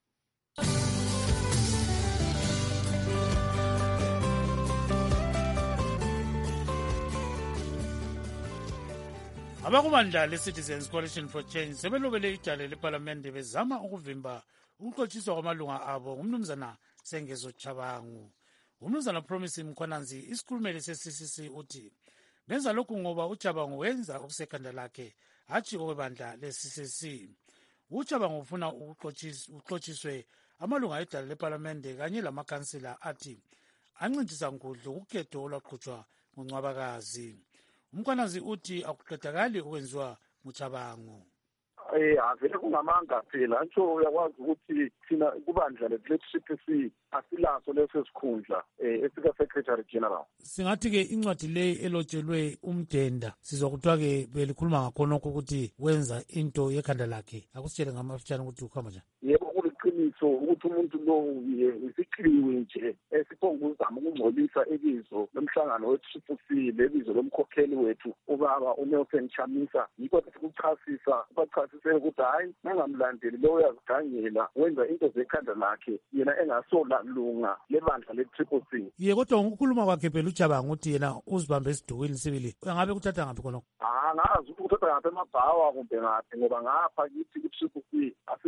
Abakubandla le-Citizens Coalition for Change sebelobele idale leParlamente bezama ukuvimba ukuxotshiswa kwamalunga abo ngumnumzana Sengezo Chabangu. Umnumzana Promise Mkhwananzi isikhulumeli se-C C C uthi benza lokhu ngoba uChabangu wenza okusekhanda lakhe hatshi okwebandla le-C C C. uChabangu ufuna ukuxotshiswe amalunga edala leParlamente kanye lamakhansila athi ancintisa ngudlu ukhetho olwaqhutshwa nguNcwabakazi. Umkhwananzi uthi akuqedakali ukwenziwa nguChabangu. Eh avele kungamanga phela ntsho uyakwazi ukuthi thina kubandla le-C P C asilaso leso sikhundla eh esika secretary general. Singathi ke incwadi le elotshelwe umdenda sizwa kuthiwa ke belikhuluma ngakhonokho ukuthi wenza into yekhanda lakhe, akusitshele ngamafitshane ukuthi ukhamba njani. Yebo kuliqiniso ukuthi umuntu lo isikliwe nje esiphonga uzama ukungcolisa ibizo lomhlangano we-C P C lebizo lomkhokheli wethu ubaba uNelson Chamisa, yikho sikuchasisa bachasisele ukuthi hayi nangamlandeli lo uyazigangela wenza into zekhanda lakhe yena engasola lunga lebandla le-C P C. Ye kodwa ngokukhuluma kwakhe phela uChabangu uthi yena uzibambe esidukwini sibili, angabe kuthatha ngaphi khonokho? Ah ngazi ukuthi kuthatha ngaphi emabhawa kumbe ngaphi ngoba ngapha kithi ku-C P C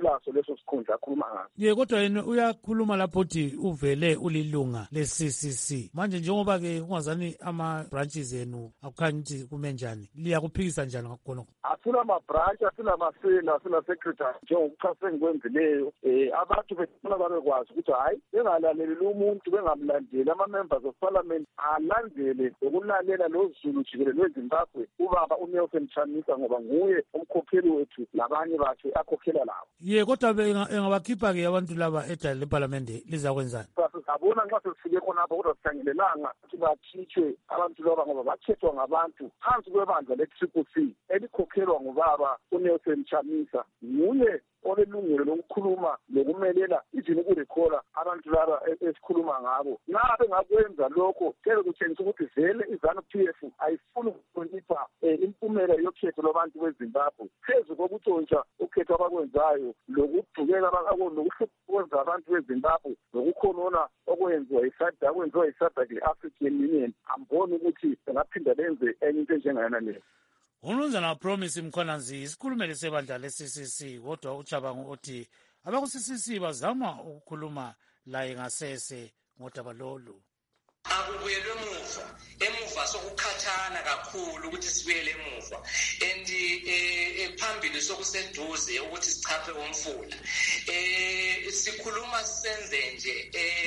usilaso leso sikhundla akhuluma ngaso. Ye kodwa yena uyakhuluma lapho uthi uvele ulilunga le-C C C. Manje njengoba-ke kungazani ama-branches enu akukhanyi ukuthi kume njani, liyakuphikisa njani ngakhona? Asinama-branch, asinamasela, asina-secretary njengokuchase engikwenzileyo. Um abantu befuna babekwazi ukuthi hhayi bengalaleli umuntu bengamlandeli ama-members of parliament alandele ngokulalela lo Zulu jikelele lweZimbabwe ubaba uNelson Chamisa ngoba nguye umkhokheli wethu labanye bakhe akhokhela labo. Ye kodwa engabakhipha-ke abantu laba edala lephalamende lizakwenzani? Sabona nxa sesifike khonapho kodwa sikhangelelanga ukuthi bakhitshwe abantu laba ngoba bakhethwa ngabantu phansi kwebandla le-Triple C elikhokhelwa ngubaba uNelson Chamisa. Nguye olelungelo lokukhuluma lokumelela izini ukurekhola abantu laba esikhuluma ngabo. Nxa bengakwenza lokho kele kutshengisa ukuthi vele i-ZANU P F ayifuni ukuhlonipha impumela yokhetho lwabantu beZimbabwe phezu kokutshontsha ukhetho abakwenzayo lokudukela nokuhlukumeza abantu beZimbabwe nokukhonona okwenziwa yiSADC akwenziwa yiSADC le-African Union. Amboni ukuthi bengaphinda benze enye into enjengayona leyo. Umnumzana Promise Mkhonanzi isikhulumeli sebandla le-C C C kodwa uChabangu uthi abaku-C C C bazama ukukhuluma laye ngasese ngodaba lolu. Akubuyelwe emuva emuva sokukhathana kakhulu ukuthi sibuyele emuva and eh phambili sokuseduze ukuthi sichaphe umfula. Eh sikhuluma senze nje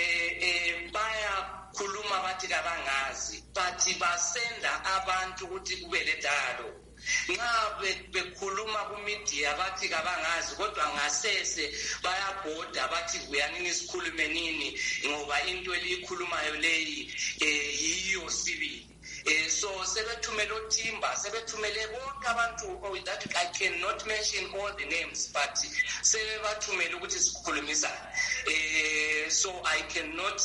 eh baya khuluma bathi kabangazi bathi basenda abantu ukuthi kube ledalo. Nxa bekhuluma kumedia bathi kabangazi kodwa ngasese bayabhoda bathi kuyanini sikhulume nini ngoba into elikhulumayo leyi eh yiyo sibili. Eh so sebethumele uThimba sebethumele bonke abantu that I cannot mention all the names but sebebathumele ukuthi sikhulumisane. Eh so I cannot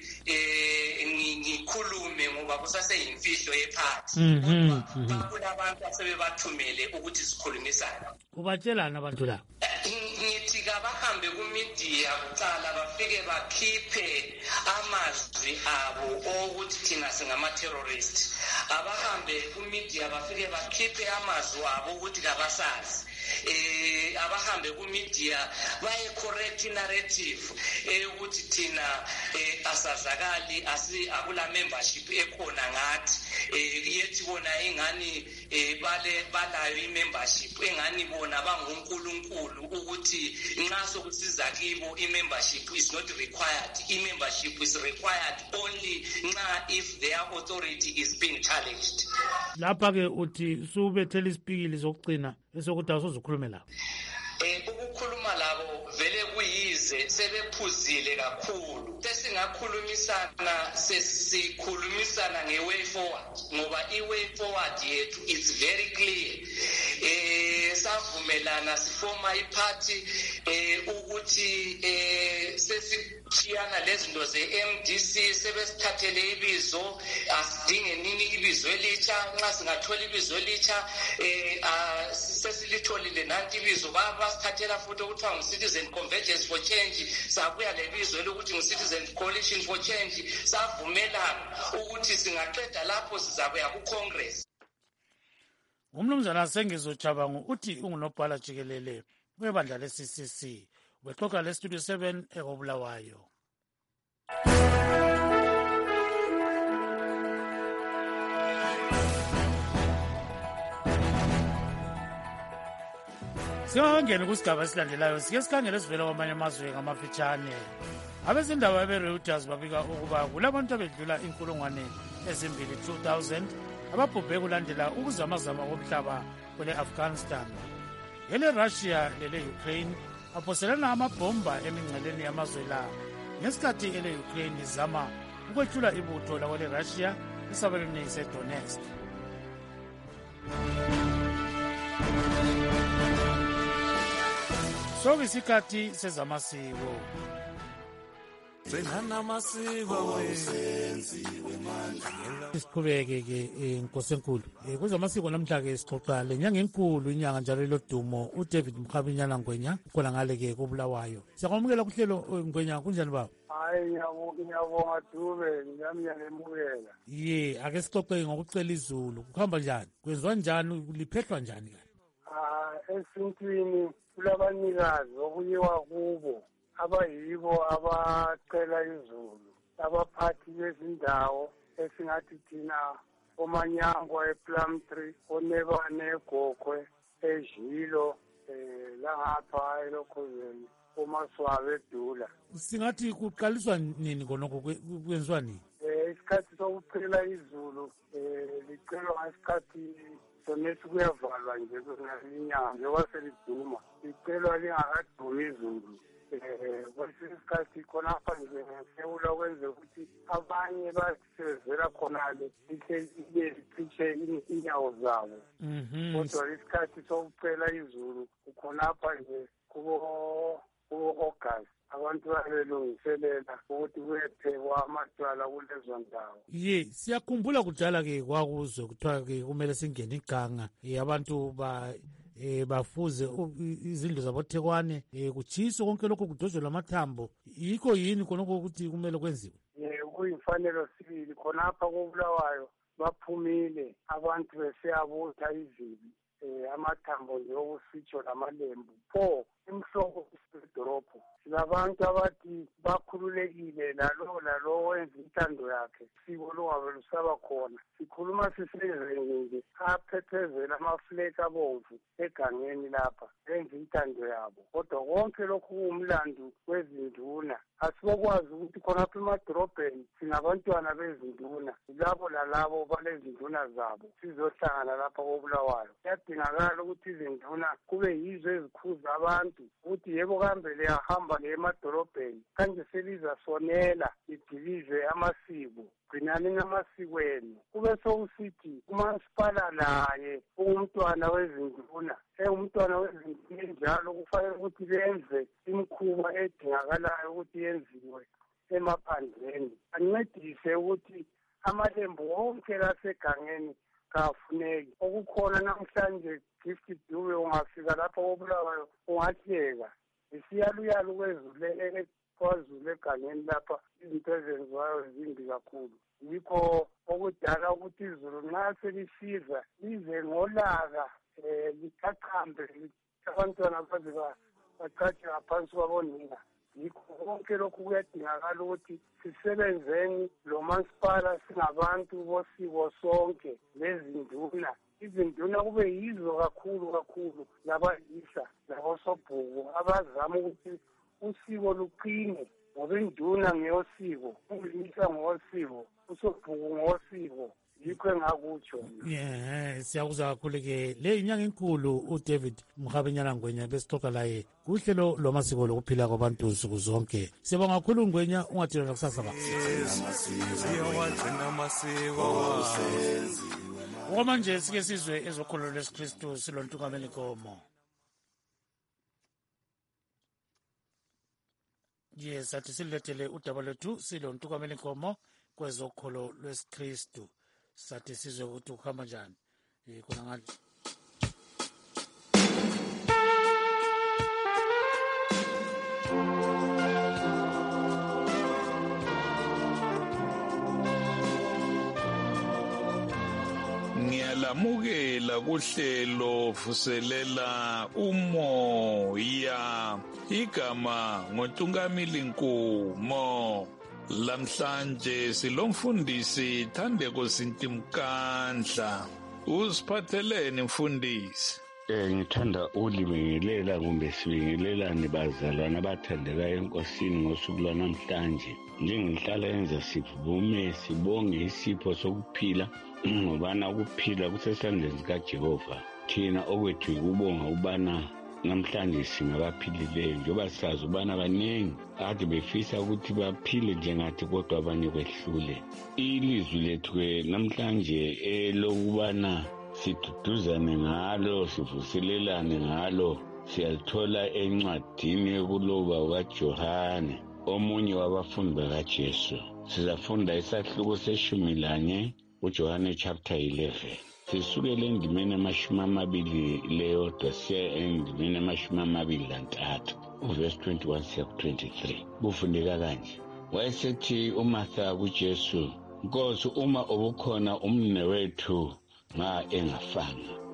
eh ngikhulume ngoba kusaseyimfihlo yephathi. Mhm. Kunabantu asebebathumele ukuthi sikhulumisane. Ubatshelana abantu la? Ngithi kabahambe kumedia kuqala bafike bakhiphe amazwi abo ukuthi thina singama-terrorist. Abahambe kumedia bafike bakhiphe amazwi abo ukuthi kabasazi. Eh abahambe kumedia baye correct narrative ukuthi thina asazakali asi akula membership ekhona ngathi yethi bona ingani bale balayo i-membership engani bona bangunkulunkulu ukuthi nxa sokusiza kibo i-membership is not required. I-membership is required only nxa if their authority is being challenged. Lapha-ke uthi subethela isipikili zokugcina esokuthi awusozukhulume labo. Eh ukukhuluma labo vele kuyize sebephuzile kakhulu. Sesingakhulumisana sesikhulumisana nge-way forward ngoba i-way forward yethu is very clear. Eh savumelana sifoma iphathi eh ukuthi eh sesishiyana lezinto ze-M D C sebesithathele ibizo asidinge nini ibizo elitsha nxa singathola ibizo elitsha eh sesilitholile nanti ibizo baba sithathela futhi okuthiwa ngu-Citizen Convergence for Change sabuya lebizo elokuthi ngu-Citizen Coalition for Change savumelana ukuthi singaqeda lapho sizakuya ku-Congress. Umnumzana Sengizo Chabangu uthi ungunobhala jikelele webandla le-C C C wexoxa le-Studio seven ekobulawayo. Singangena kusigaba esilandelayo sike sikhangele esivela kwamanye amazwe ngamafitshane. Abezindaba be-Reuters babika ukuba kulabantu abedlula inkulungwane ezimbili two thousand ababhubhe kulandela ukuzamazama komhlaba kwele-Afghanistan. Ele-Russia lele-Ukraine aphoselana amabhomba emingceleni yamazwe la ngesikhathi ele-Ukraine izama ukwethula ibutho lakwele-Russia esabelweni se-Donetsk. Sokuyisikhathi sezamasiko. Siqhubeke-ke Nkosi enkulu kwezamasiko namhla-ke sixoxa lenyanga enkulu inyanga njalo elodumo uDavid Mkhabinyana Ngwenya khona ngale-ke kobulawayo. Siyakwamukela kuhlelo Ngwenya, kunjani baba? Hayi ngiyabonga Dube, ngiyami ngiyalemukela. Ye ake sixoxe ngokucela izulu kuhamba njani kwenziwa njani liphehlwa njani? Ah esintwini kulabanikazi okuyiwa kubo abayibo abacela izulu, abaphathi bezindawo esingathi thina oManyangwa, ePlumtree, oNebane, eGokwe, eJilo, eh langapha eLokhuzeni, uMaswabe, eDula. Singathi kuqaliswa nini konoko kwenziwa nini? Eh isikhathi sokucela izulu eh licelwa ngesikhathi sonesi kuyavalwa nje kunayinyanga njengoba seliduma. Licelwa lingakadumi izulu. Eh kwesinye isikhathi khonapha nje ngesewula kwenze ukuthi abanye basebenzela khonale ihle licishe inyawo zabo. Kodwa isikhathi sokucela izulu khonapha nje kubo August abantu babelungiselela ukuthi kuyephekwa amatshwala kulezo ndawo. Ye, siyakhumbula kudala ke kwakuzwe kuthiwa ke kumele singene iganga abantu ba eh bafuze izindlu zabothekwane eh kuchiswe konke lokho kudojelwa amathambo. Yikho yini konke ukuthi kumele kwenziwe? Eh kuyimfanelo sibili khonapha koBulawayo baphumile abantu besiyabutha izibi eh amathambo nje okusitsho lamalembu pho imhloko esidorobho. Silabantu abathi bakhululekile lalo lalo wenza intando yakhe, siko longabe lusaba khona. Sikhuluma sisezweni nje aphephezela amafleka abomvu egangeni lapha benza intando yabo. Kodwa konke lokhu kuwumlando wezinduna. Asibokwazi ukuthi khonapha emadorobheni sinabantwana bezinduna, labo lalabo balezinduna zabo sizohlangana lapha koBulawayo. Kuyadingakala ukuthi izinduna kube yizo ezikhuza abantu ukuthi yebo kambe liyahamba le emadorobheni kanje seliza sonela idilize amasiko. Gcinani ngamasiko enu. Kube sokusithi umasipala naye umntwana wezinduna engumntwana wezinduna njalo kufanele ukuthi benze imikhuba edingakalayo ukuthi yenziwe emaphandleni. Ancedise ukuthi amalembu wonke lasegangeni kafuneki. Okukhona namhlanje Gift Dube ungafika lapha koBulawayo ungahleka. Isiyaluyalu kwezule kwazulu egangeni lapha izinto ezenziwayo zimbi kakhulu. Yikho okudala ukuthi izulu nxa selisiza lize ngolaka eh liqaqambe abantwana baze bacatshe ngaphansi kwabonina. Yikho konke lokhu kuyadingakala ukuthi sisebenzeni lo masipala singabantu bosiko sonke lezinduna. Izinduna kube yizo kakhulu kakhulu labayisa labosobhuku abazama ukuthi usiko luqine ngoba induna ngeyosiko, umlisa ngosiko, usobhuku ngosiko. Yikho engakutsho. Yeah, siyakuzwa kakhulu ke le inyanga enkulu uDavid Mhabenyana Ngwenya besixoxa laye kuhlelo lwamasiko lokuphila kwabantu usuku zonke. Siyabonga kakhulu Ngwenya, ungathina kusasa ba. Okwamanje sike sizwe ezokholo lesiKristu silontukamela inkomo. Yes, sathi silethele udaba lwethu silontukamela inkomo kwezokholo lwesikristu. Sathi sizwe ukuthi ukuhamba njani eh khona ngani. Ngiyalamukela kuhlelo vuselela umoya igama ngoNtungamili Nkomo. Lamhlanje silomfundisi Thandeko Sintimkandla. Usiphatheleni mfundisi? Eh ngithanda ulibingelela kumbe sibingelelane bazalwana abathandekayo enkosini ngosuku lwanamhlanje. Njengihlala yenza sivume sibonge isipho sokuphila ngobana ukuphila kusesandleni sikaJehova. Thina okwethu ukubonga ubana namhlanje singabaphilileyo njengoba sazi ubana abaningi ade befisa ukuthi baphile njengathi kodwa abanye kwehlule. Ilizwi lethu namhlanje elokubana siduduzane ngalo sivuselelane ngalo siyalithola encwadini yokuloba kaJohane omunye wabafundi bakaJesu. Sizafunda isahluko seshumi lanye uJohane chapter eleven. Sisukele endimeni amashumi amabili leyodwa siya endimeni amashumi amabili lantathu uverse twenty-one siya ku-twenty-three. Kufundeka kanje. Wayesethi uMartha kuJesu, Nkosi, uma ubukhona umnewethu nga engafanga,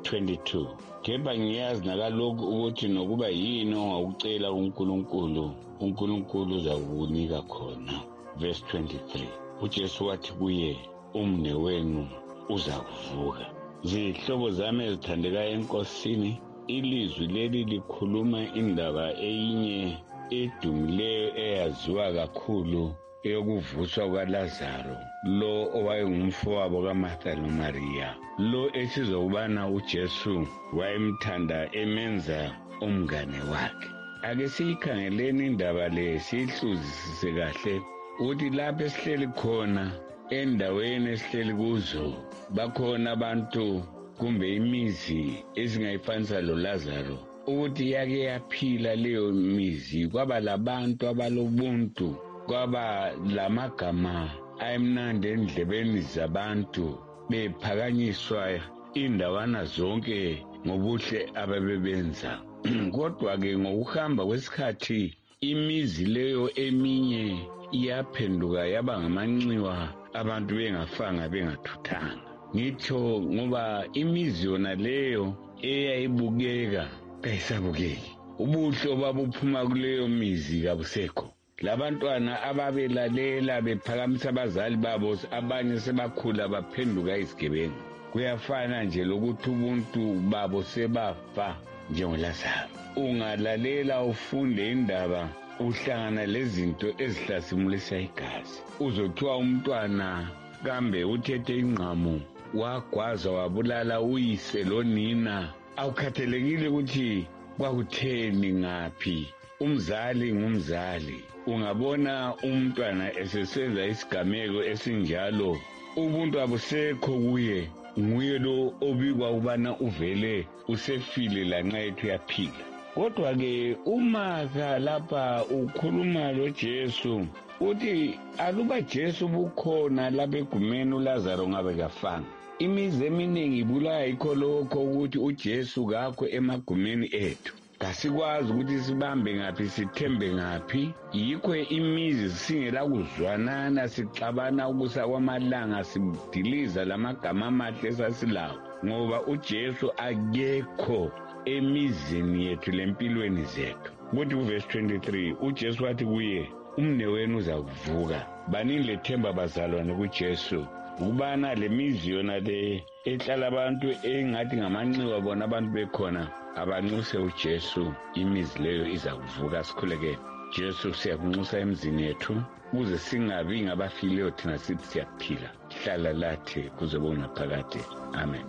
twenty-two. Kepha ngiyazi nakalokhu ukuthi nokuba yini ongawucela uNkulunkulu, uNkulunkulu uzakunika khona. Verse twenty-three. uJesu wathi kuye, umne wenu uzakuvuka. Zihlobo zami ezithandekayo enkosini, ilizwi leli likhuluma indaba eyinye edumileyo eyaziwa kakhulu eyokuvuswa kwaLazaro, lo owayengumfowabo kaMartha noMaria, lo esizokubana uJesu wayemthanda emenza umngane wakhe. Ake siyikhangeleni indaba le siyihluzisise kahle ukuthi lapho esihleli khona endaweni esihleli kuzo bakhona abantu kumbe imizi ezingayifanisa loLazaro, ukuthi yake yaphila leyo mizi kwaba labantu abalobuntu, kwaba lamagama ayemnandi endlebeni zabantu, bephakanyiswa indawana zonke ngobuhle ababebenza. Kodwa-ke ngokuhamba kwesikhathi imizi leyo eminye iyaphenduka yaba ngamanxiwa, abantu bengafanga bengathuthanga. Ngitho ngoba imizi yona leyo eyayibukeka kayisabukeki, ubuhle obabuphuma kuleyo mizi kabusekho. Labantwana ababelalela bephakamisa abazali babo, abanye sebakhula baphenduka izigebengu. Kuyafana nje lokuthi ubuntu babo sebafa njengoLazaro. Ungalalela ufunde indaba, uhlangana lezinto ezihlasimulisa igazi. Uzothiwa umntwana kambe uthethe ingqamu wagwaza wabulala uyise lonina, awukhathelekile ukuthi kwakutheni ngaphi. Umzali ngumzali. Ungabona umntwana esesenza isigameko esinjalo, ubuntu abusekho kuye, nguye lo obikwa ubana uvele usefile lanxa yethu yaphila. Kodwa-ke uma lapha ukhuluma loJesu uthi aluba Jesu bukhona lapha egumeni uLazaro ngabe kafanga. Imizi eminingi ibulaya yikho lokho ukuthi uJesu kakho emagumeni ethu. Kasikwazi ukuthi sibambe ngaphi sithembe ngaphi. Yikho imizi singela kuzwanana, sixabana ukusa kwamalanga, sidiliza lamagama amahle esasilawo, ngoba uJesu akekho emizini yethu lempilweni zethu. Kuthi uverse twenty-three uJesu wathi kuye, umne wenu uzakuvuka. Baningi lethemba bazalwane kuJesu ukubana le mizi yona le ehlala abantu engathi ngamanxiwa bona abantu bekhona, abanxuse uJesu, imizi leyo izakuvuka. Sikhuleke Jesu, siyakunxusa emizini yethu ukuze singabi ngabafileyo thina sithi siyaphila. Hlala lathi kuze bona phakade. Amen.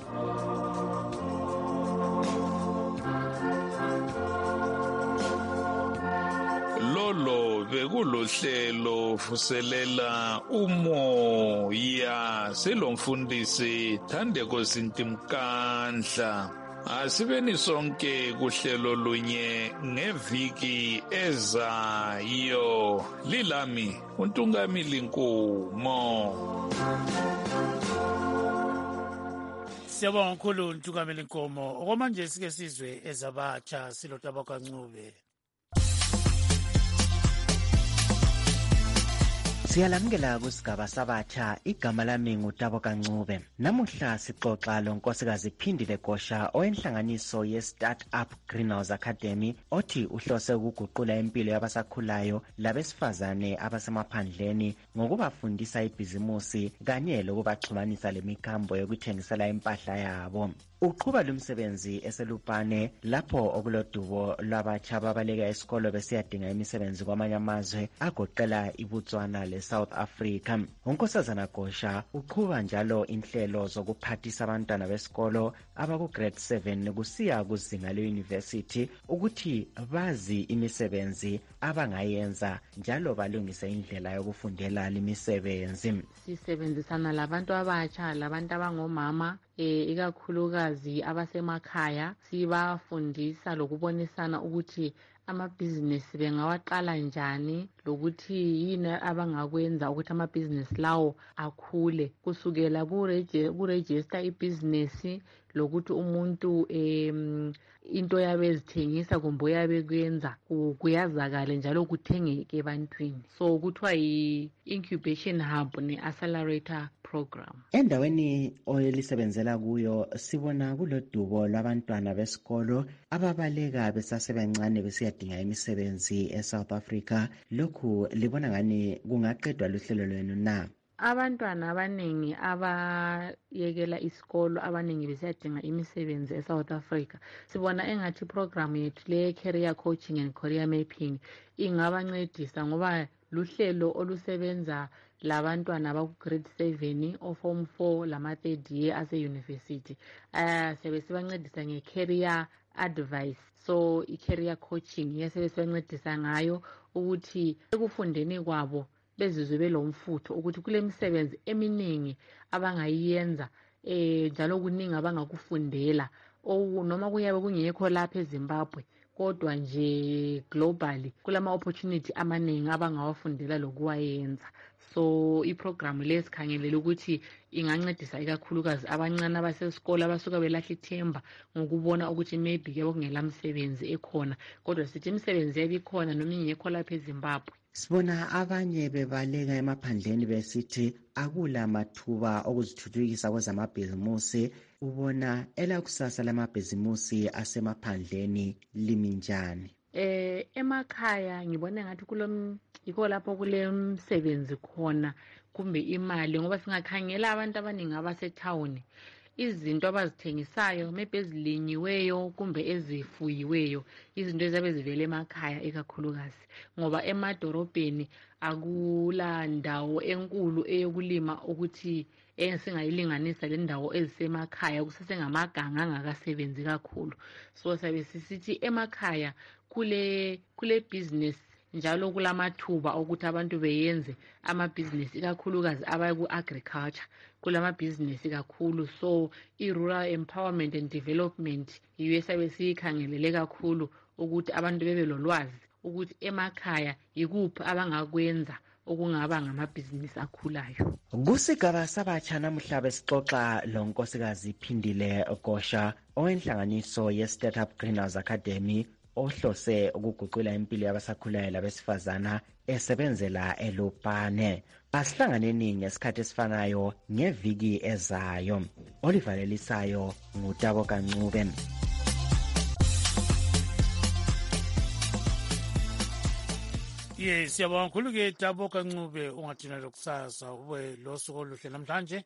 Lolo bekulohlelo vuselela umoya selomfundisi Thandeko Sintimkandla. Asibeni sonke kuhlelo lunye ngeviki ezayo. Lilami uNtungamili Nkomo. Siyabonga kakhulu uNtungamili Nkomo. Okwamanje sike sizwe ezabatsha silotaba kaNcube. Siyalamukela kusigaba sabatsha. Igama lami nguTabo Kancube. Namuhla sixoxa lonkosikazi Phindile Gosha owenhlanganiso ye-Startup Greenhouse Academy othi uhlose ukuguqula impilo yabasakhulayo labesifazane abasemaphandleni ngokubafundisa ibhizimusi kanye lokubaxhumanisa lemikhambo yokuthengisela impahla yabo. Uqhuba lumsebenzi eselupane lapho okulodubo lwabatsha babaleka esikolo besiyadinga imisebenzi kwamanye amazwe agoqela iBotswana leSouth Africa. Unkosazana Gosha uqhuba njalo inhlelo zokuphathisa abantwana besikolo abaku grade seven kusiya kuzinga leuniversity ukuthi bazi imisebenzi abangayenza njalo balungise indlela yokufundela limisebenzi. Sisebenzisana labantu abatsha, labantu abangomama eh ikakhulukazi abasemakhaya, sibafundisa lokubonisana ukuthi amabhizinisi bengawaqala njani lokuthi yini abangakwenza ukuthi amabhizinisi lawo akhule kusukela ku register ibhizinisi lokuthi umuntu um into yabe ezithengisa kumbe uyabe kuyenza kuyazakale njalo kuthengeke ebantwini. So kuthiwa yi-incubation hub ne-accelerator program. Endaweni oyelisebenzela kuyo sibona kulodubo lwabantwana besikolo ababaleka besasebancane besiyadinga imisebenzi eSouth Africa. Lokhu libona ngani kungaqedwa luhlelo lwenu na? Abantwana abaningi abayekela isikolo abaningi besiyadinga imisebenzi eSouth Africa. Sibona engathi program yethu le career coaching and career mapping ingabancedisa ngoba luhlelo olusebenza labantwana abaku grade seven o form four lama third year ase university. Ah sebe sibancedisa nge career advice. So i career coaching yesebe sibancedisa ngayo ukuthi ekufundeni kwabo bezizwe belomfutho ukuthi kule misebenzi eminingi abangayiyenza eh njalo kuningi abangakufundela o noma kuyabe kungekho lapha eZimbabwe kodwa nje globally kulama opportunity amaningi abangawafundela lokuwayenza. So iprogram lesikhangelele ukuthi ingancedisa ikakhulukazi abancane abasesikole abasuka belahla ithemba ngokubona ukuthi maybe ke kungela msebenzi ekhona kodwa sithi imisebenzi yabikhona noma ingekho lapha eZimbabwe. Sibona abanye bebaleka emaphandleni besithi akula mathuba okuzithuthukisa kwezamabhizimusi. Ubona elakusasa lamabhizimusi asemaphandleni limi njani? Eh emakhaya ngibona ngathi kulom yikho lapho kule msebenzi khona kumbe imali ngoba singakhangela abantu abaningi abasetown izinto abazithengisayo maybe ezilinyiweyo kumbe ezifuyiweyo izinto ezabe zivele emakhaya ekakhulukazi ngoba emadorobheni akula ndawo enkulu eyokulima ukuthi esingayilinganisa le ndawo ezisemakhaya kusesengamaganga angakasebenzi kakhulu. So sabe sisithi emakhaya kule kule business njalo kulamathuba ukuthi abantu beyenze ama-business ikakhulukazi abaku agriculture kulama business kakhulu. So i-rural empowerment and development yiyo esabe siyikhangelele kakhulu ukuthi abantu bebe lolwazi ukuthi emakhaya yikuphi abangakwenza okungaba ngamabhizinisi akhulayo. Kusigaba sabatsha namuhla besixoxa lonkosikazi Phindile Gosha owenhlanganiso ye-Startup Greenhouse Academy ohlose ukuguqula impilo yabasakhulayo labesifazana esebenzela eLupane. Asihlanganeni ngesikhathi esifanayo ngeviki ezayo. Olivalelisayo ngutabo Kancube. Yes, siyabonga kakhulu ke Tabo Kancube ungathina lokusasa ube lo suku oluhle namhlanje.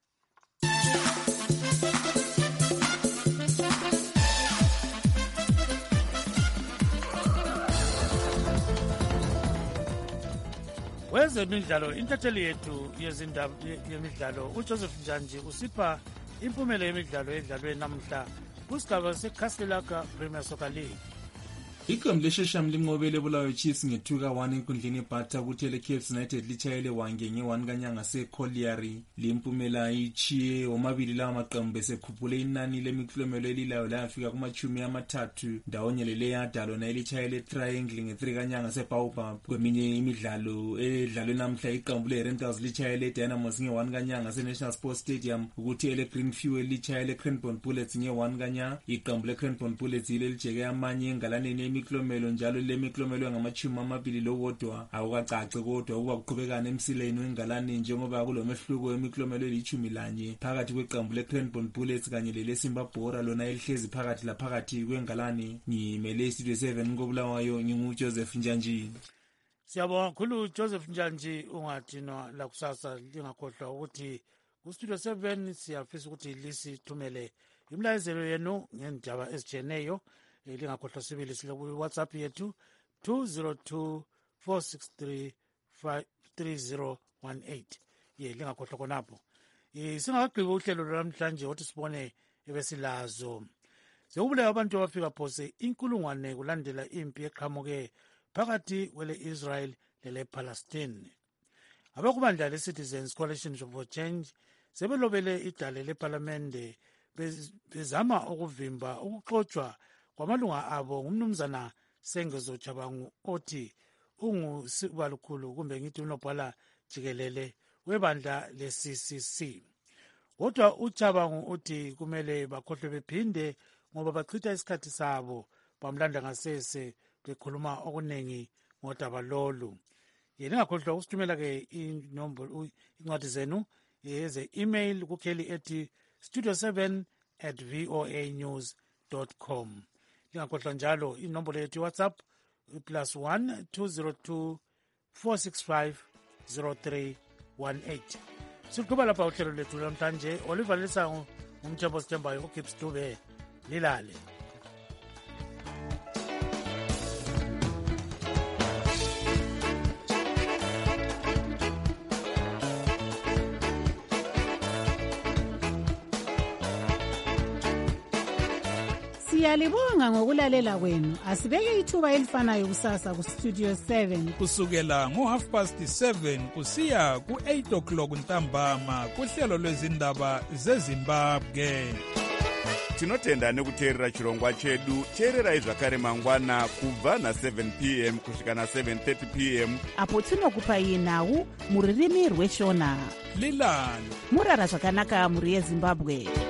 Wezemidlalo intatheli yethu yezindaba yemidlalo uJoseph Njanji usipha impumela yemidlalo edlalwe namhla kusigaba seKasilaka Premier Soccer League. Iqembu leshesham linqobele Bulawayo Chiefs ngethuka one enkundleni ebhatha kuthele K F C United lichayele wange nge-one kanyanga seCollieri. Limpumela ichiye omabili lawa maqembu besekhuphule inani lemiklomelo elilayo layafika kumachumi amathathu ndawonye lele yadalo na elichayele triangle nge-three kanyanga seBaobab. Kweminye imidlalo edlalwe namhla iqembu leRentals lichayele Dynamos nge-one kanyanga seNational Sports Stadium ukuthi ele Green Fuel lichayele Cranbourne Bullets nge-one kanyanga. Iqembu leCranbourne Bullets ile lijeke amanye engalaneni imiklomelo njalo lemiklomelo ngamachumi amabili lowodwa awukacace kodwa ukuba kuqhubekana emsileni wengalani njengoba kulomehluko wemiklomelo elichumi lanye phakathi kweqembu leCranbourne Bullets kanye leleSimba Bora lona elihlezi phakathi laphakathi kwengalani. Ngimele Studio seven koBulawayo nginguJoseph Njanji. Siyabonga kakhulu Joseph Njanji ungathinwa la kusasa lingakhohlwa ukuthi kuStudio seven siyafisa ukuthi lisithumele imlayezelo yenu ngendaba ezijeneyo. Lingakhohlwa sibili sile WhatsApp yethu two zero two four six three five three zero one eight. Ye lingakhohlwa khonapho. Eh singakagqibi uhlelo lwamhlanje othi sibone ebesilazo. Sekubulawa abantu abafika phose inkulungwane kulandela impi eqhamuke phakathi kwele Israel lele Palestine. Abakubandla leCitizens Coalition for Change sebelobele idale leParliament bezama ukuvimba ukuxoxwa kwamalunga abo ngumnumzana Sengezo Chabangu othi ungusibalukhulu kumbe ngithi unobhala jikelele webandla le-C C C. kodwa uChabangu uthi kumele bakhohlwe bephinde ngoba bachitha isikhathi sabo bamlanda ngasese bekhuluma okuningi ngodaba lolu. Yena ngakhohlwa ukusithumela-ke inombolo incwadi zenu eze email kukheli ethi studio seven at voa news dot com. Lingakhohlwa njalo inombolo yethu WhatsApp plus one two zero two four six five zero three one eight. Siqhuba lapha uhlelo lethu namhlanje. Oliver Lisango ngumthembo sithembayo uGibbs Dube lilale. Siyalibonga ngokulalela kwenu. Asibeke ithuba elifanayo kusasa ku Studio seven kusukela ngo half past seven kusiya ku eight o'clock ntambama kuhlelo lwezindaba zeZimbabwe. Tinotenda nekuteerera chirongwa chedu. Teererai zvakare mangwana kubva na seven p m kusvika na seven thirty p m apo tinokupai nhau muririmi rweshona. Lilani Murara zvakanaka muri yeZimbabwe.